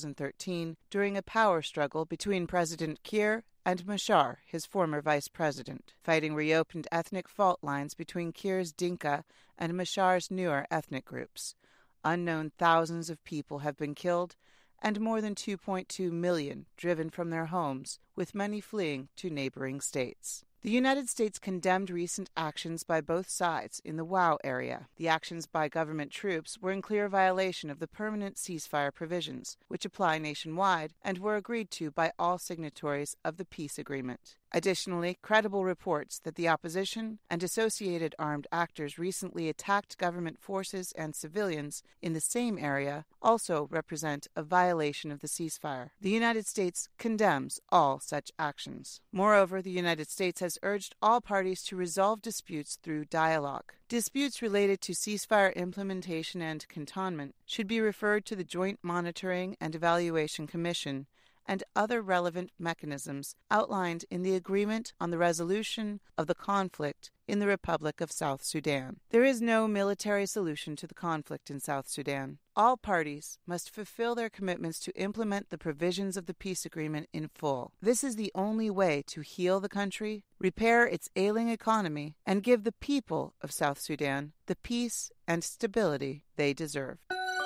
2013 during a power struggle between President Kiir and Machar, his former vice president. Fighting reopened ethnic fault lines between Kiir's Dinka and Machar's Nuer ethnic groups. Unknown thousands of people have been killed and more than 2.2 million driven from their homes, with many fleeing to neighboring states. The United States condemned recent actions by both sides in the WOW area. The actions by government troops were in clear violation of the permanent ceasefire provisions, which apply nationwide and were agreed to by all signatories of the peace agreement. Additionally, credible reports that the opposition and associated armed actors recently attacked government forces and civilians in the same area also represent a violation of the ceasefire. The United States condemns all such actions. Moreover, the United States has urged all parties to resolve disputes through dialogue. Disputes related to ceasefire implementation and cantonment should be referred to the Joint Monitoring and Evaluation Commission and other relevant mechanisms outlined in the Agreement on the Resolution of the Conflict in the Republic of South Sudan. There is no military solution to the conflict in South Sudan. All parties must fulfill their commitments to implement the provisions of the peace agreement in full. This is the only way to heal the country, repair its ailing economy, and give the people of South Sudan the peace and stability they deserve.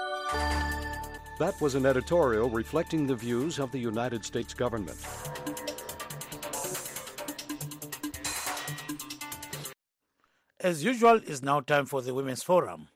That was an editorial reflecting the views of the United States government. As usual, it's now time for the Women's Forum.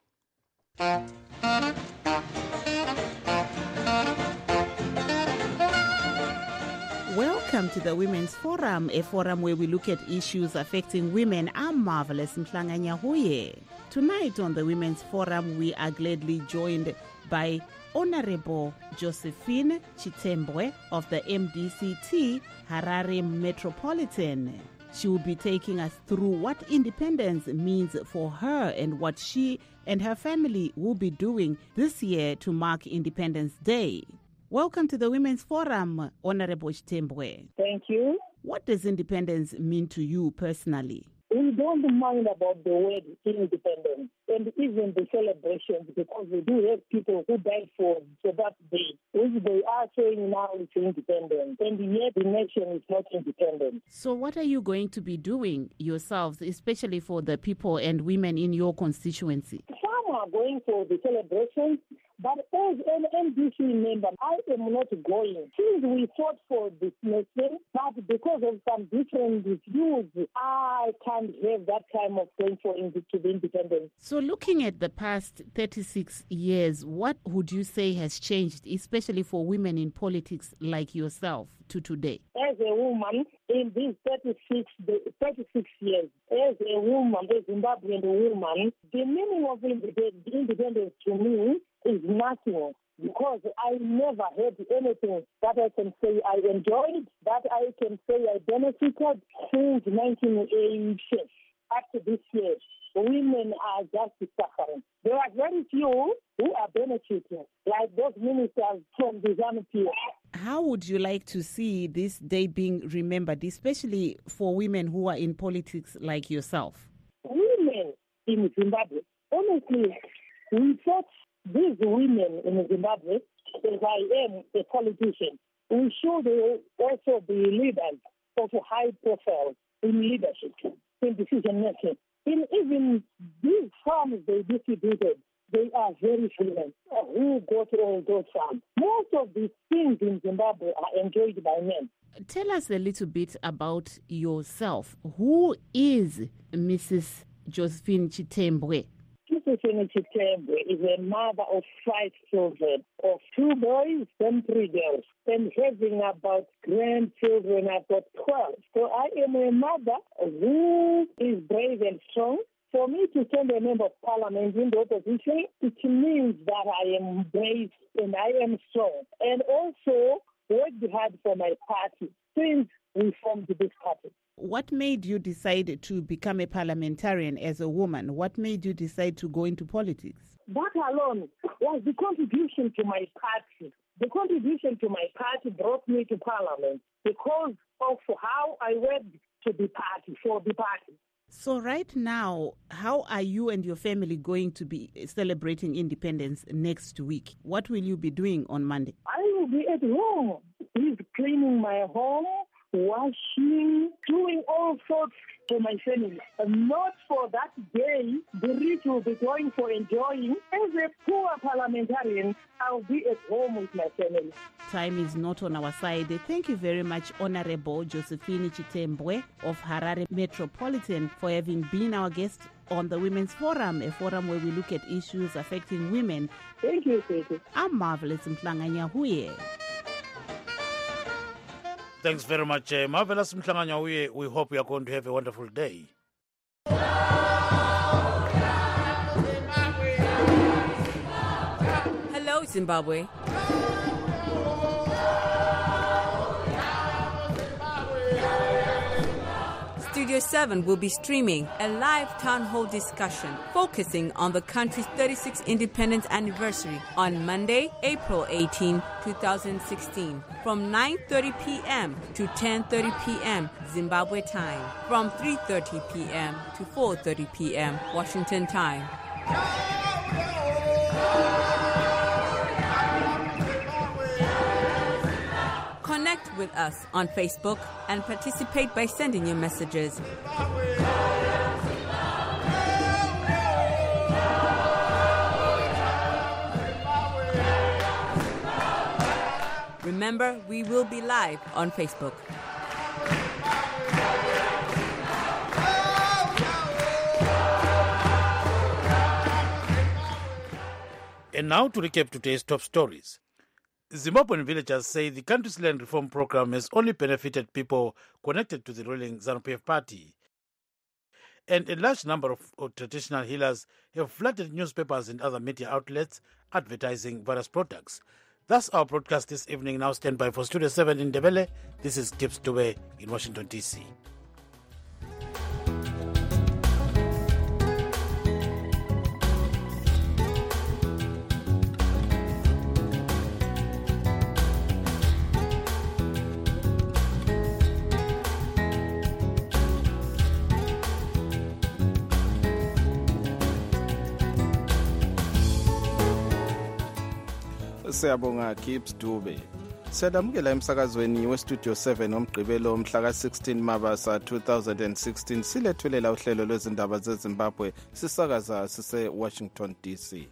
Welcome to the Women's Forum, a forum where we look at issues affecting women. I'm Marvelous Mhlanganyahuye. Tonight on the Women's Forum, we are gladly joined by Honorable Josephine Chitembwe of the MDCT Harare Metropolitan. She will be taking us through what independence means for her and what she and her family will be doing this year to mark Independence Day. Welcome to the Women's Forum, Honorable Chitembwe. Thank you. What does independence mean to you personally? We don't mind about the word independence and even the celebrations, because we do have people who died for that day, which they are saying now it's independence, and yet the nation is not independent. So what are you going to be doing yourselves, especially for the people and women in your constituency? Some are going for the celebrations, but as an MDC member, I am not going. Since we fought for this nation, but because of some different views, I can't have that time of going for to the independence. So looking at the past 36 years, what would you say has changed, especially for women in politics like yourself, to today? As a woman, in these 36 years, as a woman, a Zimbabwean woman, the meaning of independence to me is nothing, because I never had anything that I can say I enjoyed, that I can say I benefited since 1986 up to this year. Women are just suffering. There are very few who are benefiting, like those ministers from the ZANU-PF. How would you like to see this day being remembered, especially for women who are in politics like yourself? Women in Zimbabwe, honestly, we thought these women in Zimbabwe, as I am a politician, we should also be leaders of high profile in leadership, in decision making. In even these farms they distributed, they are very few who go to all those farms. Most of these things in Zimbabwe are enjoyed by men. Tell us a little bit about yourself. Who is Mrs. Josephine Chitembwe? Josephine Chitembwe is a mother of 5 children, of 2 boys and 3 girls, and having about grandchildren, I've got 12. So I am a mother who is brave and strong. For me to send a member of parliament in the opposition, it means that I am brave and I am strong, and also worked hard for my party since we formed this party. What made you decide to become a parliamentarian as a woman? What made you decide to go into politics? That alone was the contribution to my party. The contribution to my party brought me to parliament because of how I worked to the party, for the party. So right now, how are you and your family going to be celebrating independence next week? What will you be doing on Monday? I will be at home. He's cleaning my home, washing, doing all sorts for my family. And not for that day, the rich will be going for enjoying. As a poor parliamentarian, I'll be at home with my family. Time is not on our side. Thank you very much, Honorable Josephine Chitembwe of Harare Metropolitan, for having been our guest on the Women's Forum, a forum where we look at issues affecting women. Thank you, Katie. I'm Marvelous Mhlanganyahuye. Thanks very much, Marvelous Mhlanganyahuye. We hope you are going to have a wonderful day. Hello, Zimbabwe. Studio 7 will be streaming a live town hall discussion focusing on the country's 36th independence anniversary on Monday, April 18, 2016, from 9:30 p.m. to 10:30 p.m. Zimbabwe time, from 3:30 p.m. to 4:30 p.m. Washington time. Connect with us on Facebook and participate by sending your messages. Remember, we will be live on Facebook. And now to recap today's top stories. Zimbabwean villagers say the country's land reform program has only benefited people connected to the ruling ZANU-PF party. And a large number of traditional healers have flooded newspapers and other media outlets advertising various products. That's our broadcast this evening. Now stand by for Studio 7 in Ndebele. This is Gibbs Dube in Washington, D.C. Siyabonga Gibbs Dube. Siyadamukela emsakazweni westudio 7 omgqibelo mhla ka-16 Mabasa 2016 silethulela uhlelo lwezindaba zeZimbabwe sisakaza sise-Washington DC.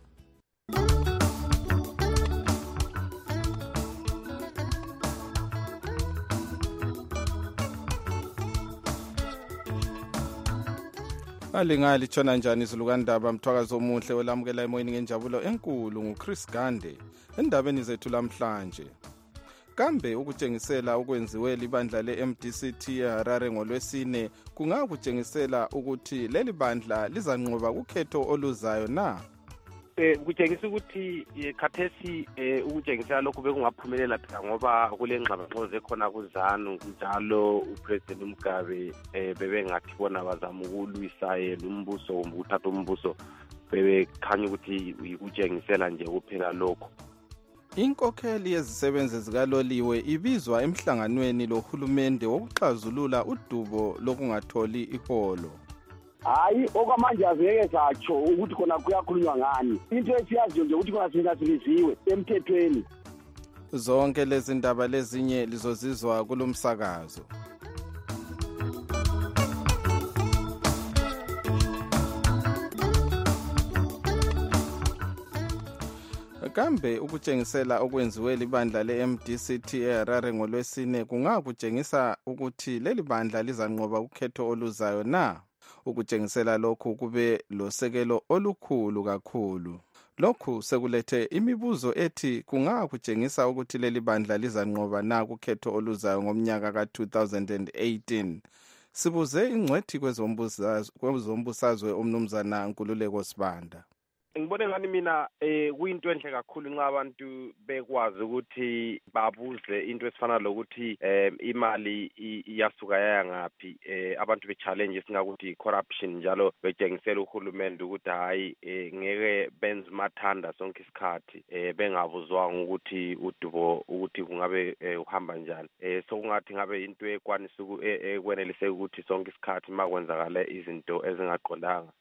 Alingali tshona njani izulukandaba mthwakazi omuhle olamukela emoyeni ngenjabulo enkulu nguChris Gande endabeni zethu lamhlanje. Kambe ukutshengisela okwenziwe libandla le-MDCT eHarare ngolwesine kungakutshengisela ukuthi leli bandla lizanqoba ukhetho oluzayo na? Kutshengisa ukuthi khathesi ukutshengisela lokhu bekungaphumelela phela ngoba kule ngxabangxoza ekhona kuZANU njalo uPresident Mugabe bebengathi bona bazama ukulwisa yena umbuso kumbe ukuthatha umbuso bebekhanya ukuthi ukutshengisela nje kuphela lokho. Inkokheli yezisebenzi zikaloliwe ibizwa emhlanganweni lohulumende wokuxazulula udubo lokungatholi iholo. Hayi okwamanje azeke satsho ukuthi khona kuyakhulunywa ngani. Into esiyaziyo nje ukuthi khona singasiliziwe emthethweni. Zonke lezi ndaba lezinye lizozizwa kulomsakazo. Kambe ukutshengisela okwenziwe libandla le-MDCT eHarare ngolwesine kungakutshengisa ukuthi leli bandla lizanqoba ukhetho oluzayo na? Ukutshengisela lokhu kube losekelo olukhulu kakhulu. Lokhu sekulethe imibuzo ethi kungakutshengisa ukuthi leli bandla lizanqoba na ukhetho oluzayo ngomnyaka ka-2018. Sibuze ingcwethi kwezombusazwe umnumzana Nkululeko Sibanda. Ngibone ngani mina kuyinto enhle kakhulu nxa abantu bekwazi ukuthi babuze into esifana lokuthi imali iyasuka yaya ngaphi abantu be-challenge esingakuthi corruption njalo betshengisela uhulumende ukuthi hayi ngeke benze mathanda sonke isikhathi bengabuzwanga ukuthi udubo ukuthi kungabe uhamba njani so kungathi ngabe into ekwanisa ekwenelise ukuthi sonke isikhathi makwenzakala izinto ezingaqondanga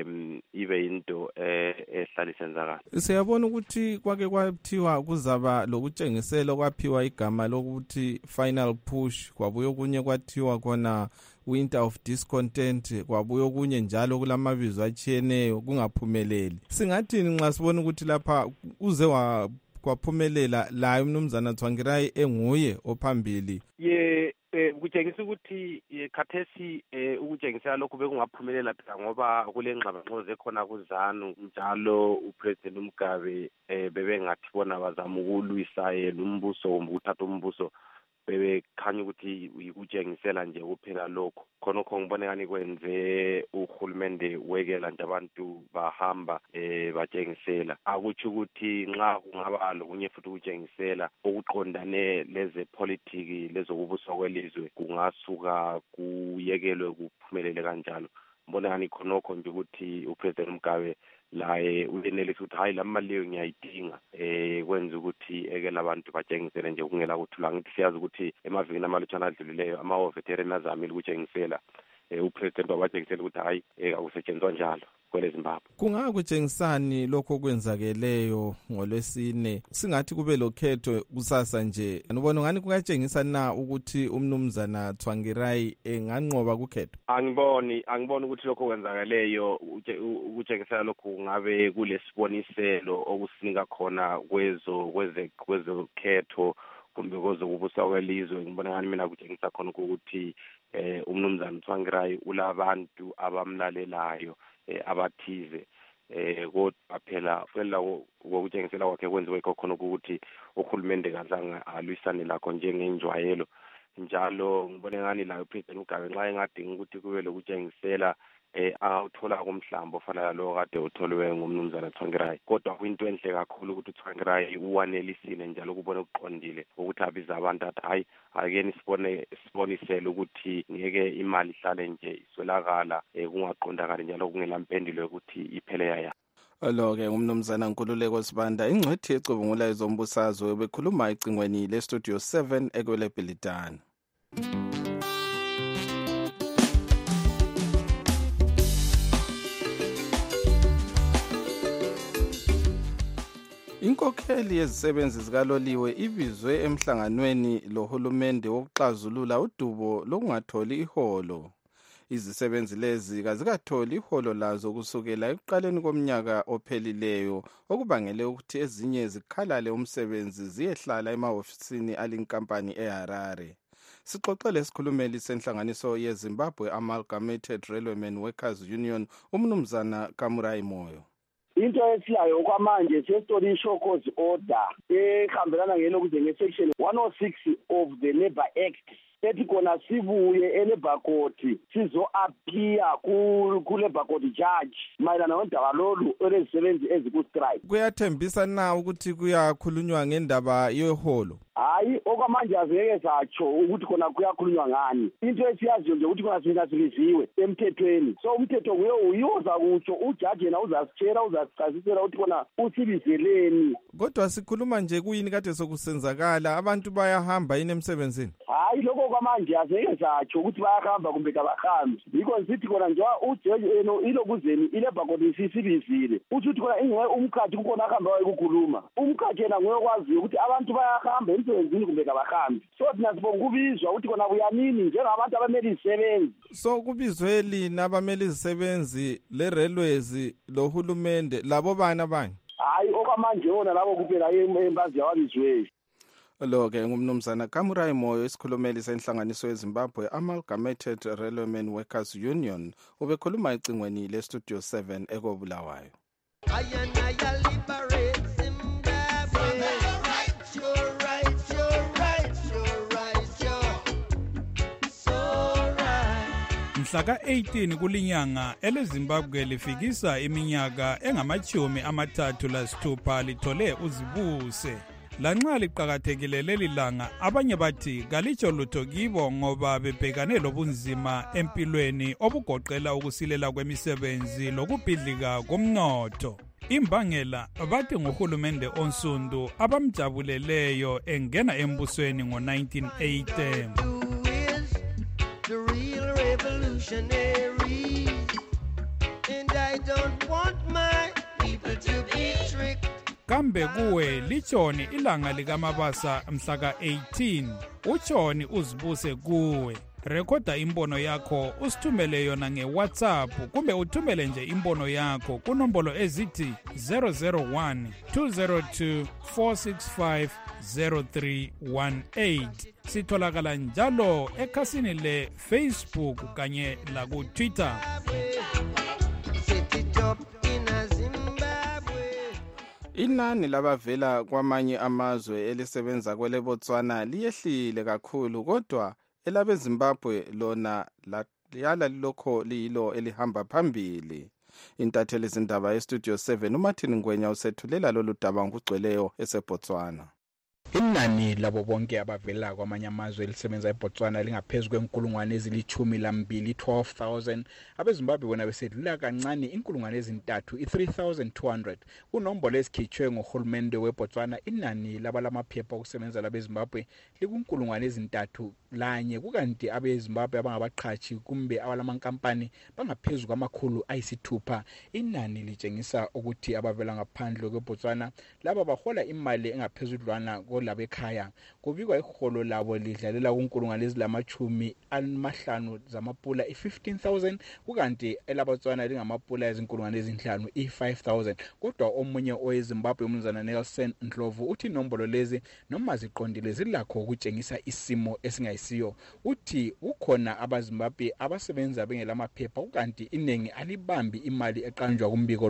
ibe into ehlalisenzakala. Siyabona ukuthi kwake kwathiwa kuzaba lokutshengisela kwaphiwa igama lokuthi final push, kwabuye okunye kwathiwa khona winter of discontent, kwabuye okunye njalo kulamabizo atshiyeneyo kungaphumeleli. Singathini nxa sibona ukuthi lapha uze kwaphumelela layo umnumzana Tsvangirai enguye ophambili? Kutshengisa ukuthi khathesi ukutshengisela lokhu bekungaphumelela phela ngoba kule ngxabangxoza ekhona kuZANU njalo uPresident Mugabe bebengathi bona bazama ukulwisa yena umbuso kumbe ukuthatha umbuso bebekhanya ukuthi ukutshengisela nje kuphela lokho. Khonokho ngibone ngani kwenze uhulumende wekela nje abantu bahamba batshengisela. Akutsho ukuthi nxa kungaba lokunye futhi ukutshengisela okuqondane leze politiki lezokubusa kwelizwe kungasuka kuyekelwe kuphumelele kanjalo. Ngibone ngani khonokho nje ukuthi uPresident Mugabe laye uyenelisa ukuthi hayi lamali leyo ngiyayidinga kwenza ukuthi ekela abantu batshengisele nje kungela kuthula. Ngithi siyazi ukuthi emavikini amalutshwana adlulileyo ama-veteran azamile ukutshengisela upresident wabatshengisela ukuthi hayi akusetshenziswa njalo kwele Zimbabwe. Kungakutshengisani lokho okwenzakeleyo ngolwesine singathi kube lokhetho kusasa nje? Ngibona ngani kungatshengisa na ukuthi umnumzana Tsvangirai enganqoba kukhetho? Angiboni ukuthi lokho kwenzakeleyo ukutshengisela lokho ngabe kulesiboniselo okusinika khona kwezokhetho kumbe kwezokubusa kwelizwe. Ngibona ngani mina kutshengisa khona ukuthi umnumzana Tsvangirai ulabantu abamlalelayo abathize kodwa phela phela ngokutshengisela kwakhe kwenziwe khona ukuthi uhulumende kazange alwisane lakho njengenjwayelo. Njalo ngibone ngani la uPresident Mugabe nxa engadinga ukuthi kube lokutshengisela awuthola komhlamba ofana lo kade utholwe ngumnumzana Tsvangirai. Kodwa kuyinto enhle kakhulu ukuthi Tsvangirai uwanelisile njalo kubone ukuqondile ukuthi abiza abantu athi hayi akeni sibonisele ukuthi ngeke imali ihlale nje iswelakala kungaqondakali njalo kungelampendulo ukuthi iphele yaya. Lo-ke ngumnumzana Nkululeko Sibanda ingcwethi ecubungula ezombusazwe bekhuluma ecingweni lestudio 7 ekwelebhilitani. Inkokheli yezisebenzi zikaloliwe ibizwe emhlanganweni lohulumende wokuxazulula udubo lokungatholi iholo. Izisebenzi lezi kazikatholi iholo lazo kusukela ekuqaleni komnyaka ophelileyo okubangele ukuthi ezinye zikhalale umsebenzi ziyehlala emahofisini alinkampani eHarare. Sixoxele isikhulumeli senhlanganiso yeZimbabwe Amalgamated Railwaymen Workers Union umnumzana Kamurai Moyo. Into esilayo okwamanje sesitoli ishokoz order ehambelana ngelokuze ngesection 106 of the Labour Act ethi khona sibuye eLabour Court sizo-appear ku-Labour Court judge mayelana nodaba lolu olwezisebenzi eziku-strike. Kuyathembisa na ukuthi kuyakhulunywa ngendaba yeholo? Hayi okwamanje azeke satsho ukuthi khona kuyakhulunywa ngani. Into esiyaziyo nje ukuthi khona singasibiziwe emthethweni. So umthetho nguye uyoza kutsho ujaji yena uzasitshela uzasichasisela ukuthi khona usibizeleni. Kodwa sikhuluma nje kuyini kade sokusenzakala abantu bayahamba yini emsebenzini? Hayi lokho kwamanje azeke satsho ukuthi bayahamba kumbe kabahambi. Yikho sithi khona nje ujaji eno ilokuzeni iLabour Court isibizile. Uthi khona ingeke umkhathi kukhona ahamba ukukhuluma. Umkhathi yena nguye okwaziyo ukuthi abantu bayahamba emsebenzini kumbe kabahambi. So thina sibonga ukubizwa ukuthi khona kuyanini njengabantu abamele izisebenzi. So kubizwe lina abamele izisebenzi le railways lohulumende labo bana abanye? Hayi okwamanje wona labo kuphela embazi yawabizwe. Lo-ke ngumnumzana Kamurai Moyo isikhulumeli senhlanganiso yeZimbabwe Amalgamated Railwaymen Workers Union ubekhuluma ecingweni lestudio 7 ekobulawayo. Mhla ka-18 kulinyanga eleZimbabwe lifikisa iminyaka engama-36 lithole uzibuse. Lanxa liqakathekile leli langa abanye bathi kalitsho lutho kibo ngoba bebhekane lobunzima empilweni obugoqela ukusilela kwemisebenzi lokubhidlika komnotho. Imbangela bathi nguhulumende onsundu abamjabuleleyo engena embusweni ngo-1980. Kambe kuwe litshoni ilanga likaMabasa mhla ka-18 utshoni uzibuse kuwe. Rekhoda imbono yakho usithumele yona ngeWhatsApp kumbe uthumele nje imbono yakho kunombolo ezithi 001 202 465 0318. Sitholakala njalo ekhasini le-Facebook kanye laku-Twitter. Inani labavela kwamanye amazwe elisebenza kweleBotswana liyehlile kakhulu kodwa elabeZimbabwe lona yala lokho liyilo elihamba phambili. Intatheli zindaba yestudio 7 uMartin Ngwenya usethulela lolu daba ngokugcweleyo eseBotswana. Inani labo bonke abavela kwamanye amazwe elisebenza eBotswana lingaphezulu kwenkulungwane ezili-12 12,000. AbeZimbabwe bona besedlula kancane inkulungwane ezintathu 3,200. Kunombolo ezikhitshwe ngohulumende weBotswana inani labalamaphepha okusebenza labeZimbabwe likunkulungwane ezintathu lanye kukanti abeZimbabwe abangabaqhatshi kumbe abalamankampani bangaphezulu kwamakhulu ayisithupha. Inani litshengisa ukuthi abavela ngaphandle kweBotswana laba bahola imali engaphezudlwana labekhaya. Kubikwa iholo labo lidlalela kunkulungwane ezilama-50 zamapula i-15,000 kukanti elaBotswana lingamapula ezinkulungwane ezinhlanu i-5,000. Kodwa omunye oweZimbabwe umnumzana Nelson Ndlovu uthi inombolo lezi noma ziqondile zilakho ukutshengisa isimo esingayisiyo. Uthi ukhona abaZimbabwe abasebenza bengelamaphepha kukanti iningi alibambi imali eqanjwa kumbiko lo.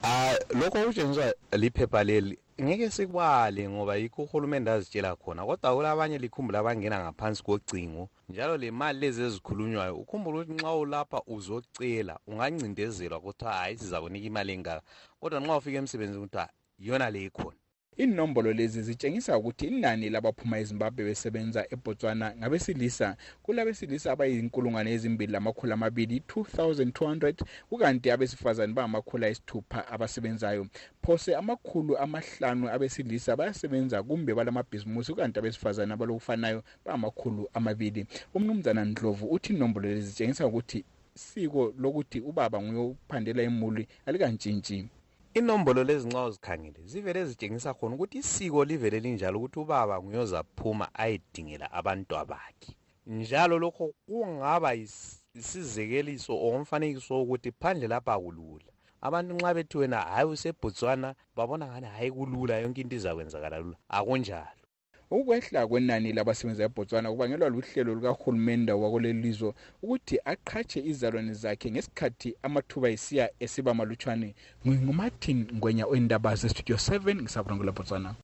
lokho okutshengisa liphepha leli ngeke sikubale ngoba yikho uhulumende azitshela khona, kodwa kulabanye likhumbula abangena ngaphansi kocingo, njalo le mali lezi ezikhulunywayo ukhumbula ukuthi nxa ulapha uzocela ungancindezelwa kuthiwa hayi sizakunika imali engaka, kodwa nxa ufika emsebenzini kuthiwa yona le ikhona. Inombolo lezi zitshengisa ukuthi inani labaphuma eZimbabwe besebenza eBotswana ngabesilisa kulabesilisa abayi2,200 2200 kukanti abesifazane ba600 abasebenzayo. Phose 500 abesilisa bayasebenza kumbe balamabhizimusi kukanti abesifazane abalokufanayo ba200. Umnumzana Ndlovu uthi inombolo lezi zitshengisa ukuthi isiko lokuthi ubaba nguyophandela imuli alikantshintshi. Inombolo lezi nxa uzikhangele zivele zitshengisa khona ukuthi isiko livele linjalo ukuthi ubaba nguyozaphuma ayedingela abantwana bakhe. Njalo lokho kungaba isizekeliso omfanekiso ukuthi phandle lapha kulula. Abantu nxa bethi wena hayi useBotswana babona ngani hayi kulula yonke into izakwenzakala lula. Akunjalo. Ukwehla kwenani labasebenza eBotswana kubangelwa luhlelo lukahulumende wakulelizwe ukuthi aqhatshe izalwane zakhe ngesikhathi amathuba esiya esiba malutshwane. NguMartin Ngwenya oindaba zeStudio 7 ngisabonga eBotswana.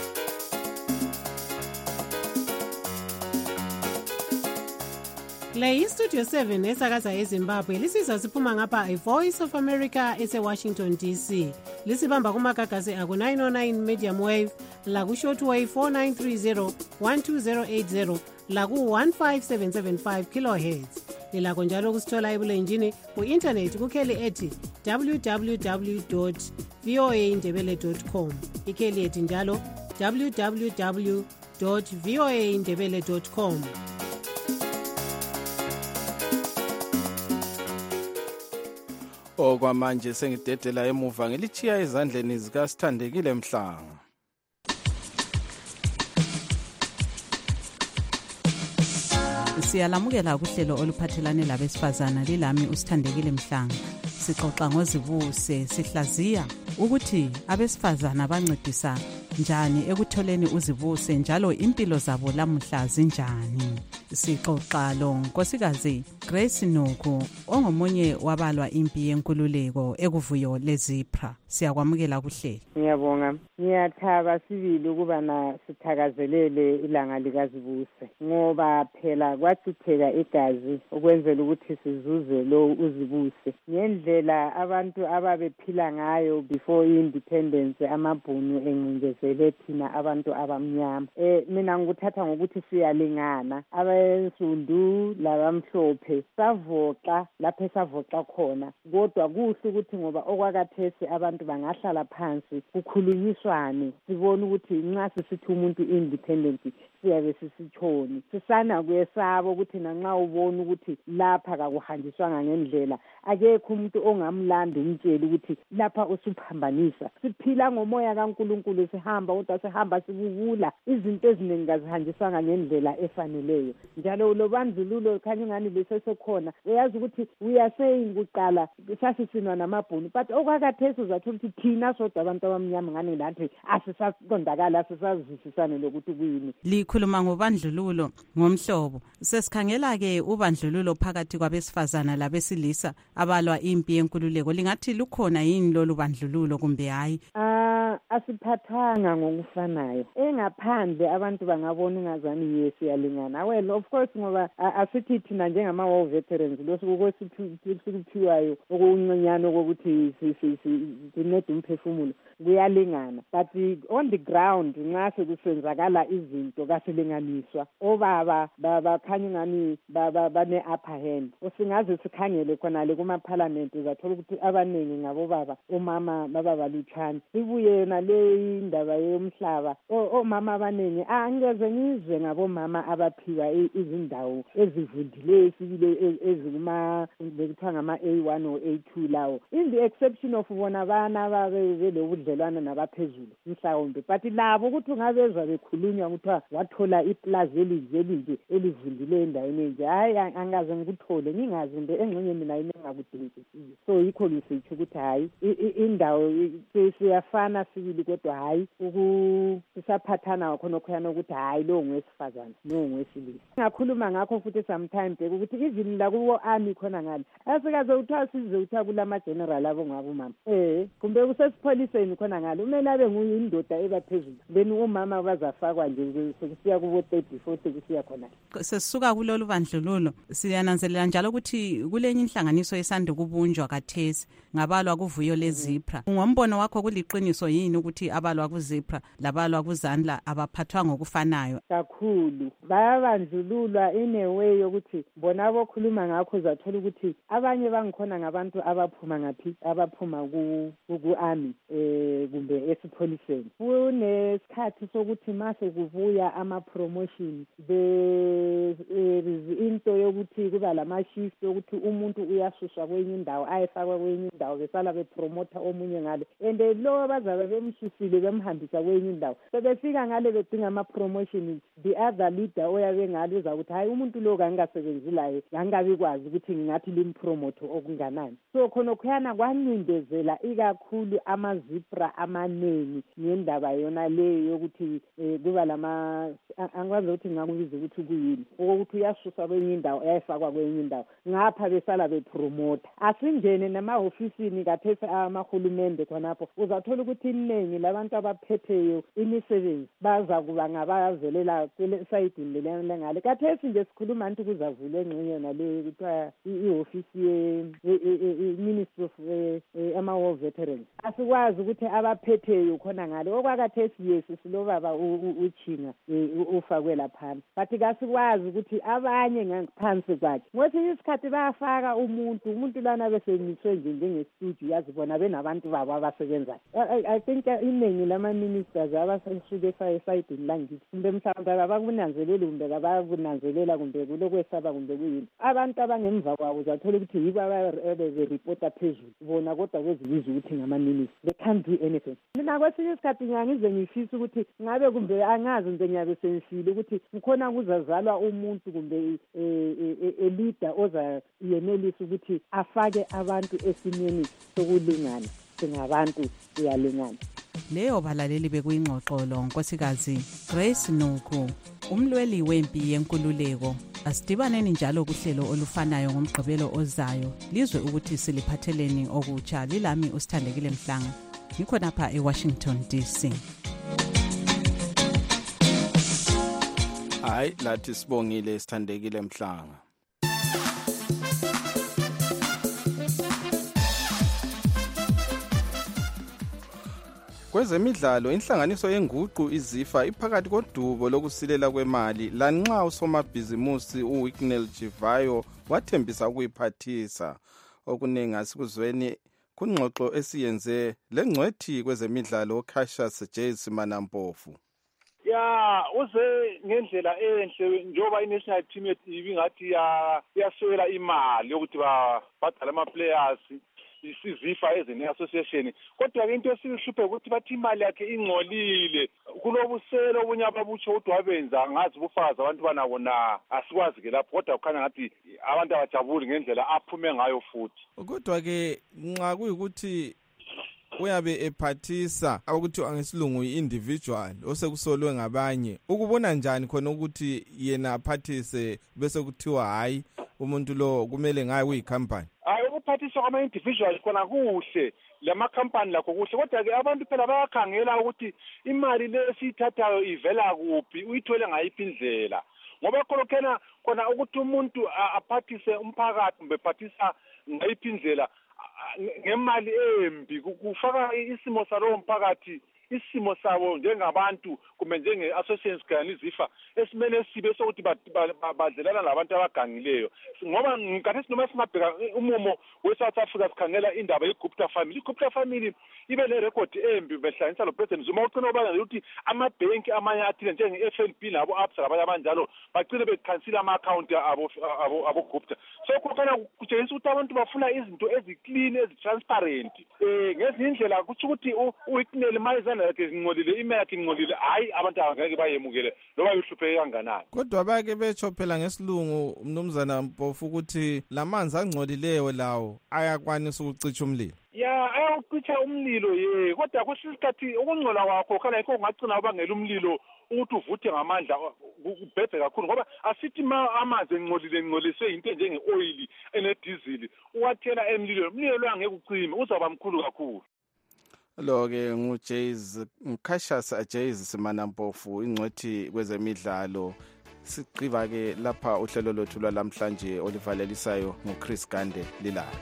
Le iStudio 7 esakaza eZimbabwe lisizwa siphuma ngapha iVoice of America eseWashington DC. Lisibamba kumagagasi aku 909 medium wave, laku shortwave 4930 12080, laku 15775 kilohertz. Lilakho njalo kusithola ebulenjini ku-internet kukheli ethi www.voaindebele.com. Ikheli ethi njalo www.voaindebele.com. Okwamanje sengidedela emuva ngilichiya ezandleni zikaSithandekile Mhlanga. Siyalamukela kuhlelo oluphathelane labesifazana lilami uSithandekile Mhlanga. Sixoxa ngozibuse sihlaziya ukuthi abesifazana bancedisa njani ekutholeni uzibuse njalo impilo zabo lamuhla zinjani. Sixoxa lo nkosikazi Grace Nuku ongomunye wabalwa impi yenkululeko ekuvuyo leZipra. Siyakwamukela kuhlelo. Ngiyabonga. Ngiyathaba sibili ukuba na sithakazelele ilanga likazibuse ngoba phela kwachitheka igazi ukwenzela ukuthi sizuze lo uzibuse. Ngendlela abantu ababephila ngayo before independence amabhunu enqindezele thina abantu abamnyama. Mina ngikuthatha ngokuthi siyalingana. Abensundu labamhlophe savoxa lapho savoxa khona. Kodwa kuhle ukuthi ngoba okwakathesi abantu bangahlala phansi kukhulunyiswane sibone ukuthi nxa sisithi umuntu independent siyabe sisitshoni. Sisana kuyesaba ukuthi nanxa ubona ukuthi lapha kakuhanjiswanga ngendlela akekho umuntu ongamlanda umtshela ukuthi lapha usuphambanisa. Siphila ngomoya kaNkulunkulu sihamba kodwa sihamba sibukula izinto eziningi kazihanjiswanga ngendlela efaneleyo. Njalo lobandlululo khanya ngani lesesekhona uyazi ukuthi uyasaying kuqala sasisinwa namabhunu but okwakathesi uzathola ukuthi thina sodwa abantu abamnyama ngani lathi asisaqondakala asisazwisisane lokuthi kuyini. Likhuluma ngobandlululo ngomhlobo. Sesikhangela ke ubandlululo phakathi kwabesifazana labesilisa abalwa impi yenkululeko. Lingathi lukhona yini lolu bandlululo kumbe hayi? Asiphathanga ngokufanayo. Engaphandle abantu bangabona ngazani yesi yalingana. Well of course ngoba asithi thina njengama war veterans losikuthiwayo okuncinyane ukuthi sinede umphefumulo kuyalingana but on the ground nxa sekusenzakala izinto kasilinganiswa. Obaba bakhanya ngani bane upper hand. Usingaze sikhangele khona le kuma parliament uzathola ukuthi abaningi ngabo baba umama baba balutshana. Ibuye na le indaba yomhlaba omama abaningi angeze ngizwe ngabo mama abaphiwa izindawo ezivundileyo sibile ezikuma bekuthiwa ngama A1 or A2 lawo in the exception of bona bana babe lobudlelwana nabaphezulu mhlawumbe but labo ukuthi ungabezwa bekhulunywa ukuthi wathola iplaza elinje elivundileyo endaweni enje hayi angaze ngikuthole ngingazi nje engxenye mina ngingakudingisisi. So yikho ngisitsho ukuthi hayi indawo siyafana sibili sibili kodwa hayi ukusaphathana khonokhoyana ukuthi hayi lo ngwesifazane lo ngwesilisa. Ngakhuluma ngakho futhi sometime bheka ukuthi even la kuwo army khona ngale asikaze uthiwa size uthiwa kulama general abo ngabo mama kumbe kusesipholiseni khona ngale umele abe nguyindoda ebaphezulu then umama bazafakwa nje sekusiya kubo 30 40 kusiya khona. Sesisuka kulolu bandlululo siyananzelela njalo ukuthi kulenye inhlanganiso esande kubunjwa kathesi ngabalwa kuvuyo leZipra. Ngombono wakho kuliqiniso yini ukuthi abalwa kuZipra labalwa kuZandla abaphathwa ngokufanayo? Kakhulu bayabandlululwa in a way yokuthi bona abokhuluma ngakho zathola ukuthi abanye bangikhona ngabantu abaphuma ngaphi abaphuma ku-army kumbe esipholiseni. Kunesikhathi sokuthi mase kuvuya ama-promotion into yokuthi kuba lama-shift yokuthi umuntu uyasuswa kwenye indawo ayefakwa kwenye indawo besala bepromota omunye ngale and lo bazabe bemsusile bemhambisa kwenye indawo sebefika ngale bedinga ama-promotion the other leader oyabe ngale uzakuthi hayi umuntu lo kangingasebenzi laye ngangabikwazi ukuthi ngingathi limpromote okunganani. So khonokhuyana kwancindezela ikakhulu amazipra amaningi ngendaba yona leyo yokuthi kuba angikwazi ukuthi ngakubiza ukuthi kuyini ukuthi uyasusa kwenye indawo uyayifakwa kwenye indawo ngapha besala bepromota. Asingene namahofisini kathesa amahulumende khonapho uzathola ukuthi iningi labantu abaphetheyo imisebenzi baza kuba ngabavelela kule sayidini lengale kathesi nje sikhuluma nti kuzavula engxenye nale kuthiwa ihofisi ye-Ministry of ama-War Veterans. Asikwazi ukuthi abaphetheyo khona ngale okwakathesi yesi silobaba uChinga ufakwe laphana but kasikwazi ukuthi abanye ngaphansi kwakhe ngosinye isikhathi bayafaka umuntu lana besemiswe nje njengestudio yazibona benabantu babo abasebenzayo. I think iningi lama-ministers abasuke esayidini langithi kumbe mhlawumbe abakunanzeleli kumbe kabakunanzelela kumbe kulokwesaba kumbe kuyini abantu abangemva kwabo uzathola ukuthi yibo aberipota phezulu bona kodwa kwezibiza ukuthi ngama-minister they can't do anything. Mina kwesinye isikhathi ngize ngifisa ukuthi ngabe kumbe angazi nje ngiyabe sengifile ukuthi ngikhona kuzazalwa umuntu kumbe leader oza yenelisa ukuthi afake abantu esimeni sokulingana singabantu siyalingana. Leyo balaleli bekuyingxoxolo Nkosikazi Grace Nuku umlweli wempi yenkululeko. Asidibaneni njalo kuhlelo olufanayo ngomgqibelo ozayo lizwe ukuthi siliphatheleni okutsha. Lilami uSithandekile Mhlanga ngikhona lapha eWashington DC. Hayi lathi sibongile Sithandekile Mhlanga. Kwezemidlalo inhlanganiso yenguqu izifa iphakathi kodubo lokusilela kwemali lanxa usomabhizimusi uWicknell Chivayo wathembisa ukuyiphathisa. Okuningi asikuzweni kungxoxo esiyenze lengcwethi kwezemidlalo Cassius J Simanampofu. Ya uze ngendlela enhle njoba i-national team ibingathi yaswela imali yokuthi badala ama-players isizifa ezine-association kodwa-ke into esihluphe ukuthi bathi imali yakhe ingcolile kulobuselo obunye ababutsho ukuthi wabenza ngazi bufazi abantu banabo na asikwazi-ke lapho kodwa kukhanya ngathi abantu abajabuli ngendlela aphume ngayo futhi. Kodwa-ke nxa kuyikuthi uyabe ephathisa ukuthi angesilungu i-individual osekusolwe ngabanye ukubona njani khona ukuthi yena aphathise bese kuthiwa hayi umuntu lo kumele ngaye kuyikhampani? Hayi ukuphathiswa kwama-individual khona kuhle lama-company lakho kuhle kodwa-ke abantu phela bayakhangela ukuthi imali le esiyithathayo ivela kuphi uyithole ngayiphi indlela ngoba khona ukuthi umuntu aphathise umphakathi kumbe ephathisa ngayiphi indlela ngemali embi kufaka isimo salowo mphakathi isimo sabo njengabantu kumbe njenge-associations kanye izifa esimele sibe sokuthi badlelana labantu abagangileyo ngoba nkathesi noma singabheka umumo we-South Africa sikhangela indaba ye-Gupta family. I-Gupta family ibe nerekhodi embi behlanganisa lo-President Zuma ucina ubala ukuthi amabhenki amanye athile njenge-FNB nabo ABSA labanye abanjalo bagcine bekhansile ama-akhawunti abo-Gupta. So kukhona kutshengisa ukuthi abantu bafuna izinto ezi-clean ezi-transparent ngezinye indlela kutsho ukuthi uWicknell mayizana yakhe ngingcolile imali yakhe ngingcolile hayi abantu angeke bayemukele loba behlupheke kanganani. Kodwa bake betsho phela ngesilungu Mnumzana Mpofu ukuthi lamanzi angcolileyo lawo ayakwanisa ukucisha umlilo. Ya bayawucisha umlilo ye kodwa kwesinye isikhathi ukungcola wakho khala yikho kungagcina ubangela umlilo ukuthi uvuthe ngamandla ubhebhe kakhulu ngoba asithi amanzi engcoliswe into njenge-oyili enedizili uwathela emlilweni umlilo lo angeke ucime uzaba mkhulu kakhulu. Lo-ke nguCassius Jays Simanampofu ingcwethi kwezemidlalo. Sigqiba-ke lapha uhlelo lwethu lwalamhlanje olivalelisayo nguChris Gande Lilala.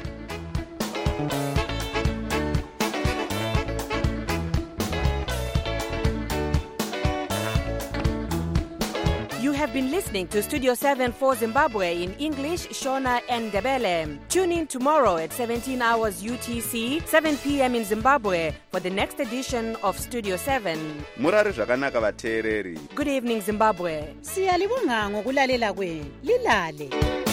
You have been listening to Studio 7 for Zimbabwe in English, Shona and Ndebele. Tune in tomorrow at 17 hours UTC, 7 p.m. in Zimbabwe for the next edition of Studio 7. Murari zvakanaka vateereri. Good evening, Zimbabwe. Siyalibonga ngokulalela kwenu. Lilale.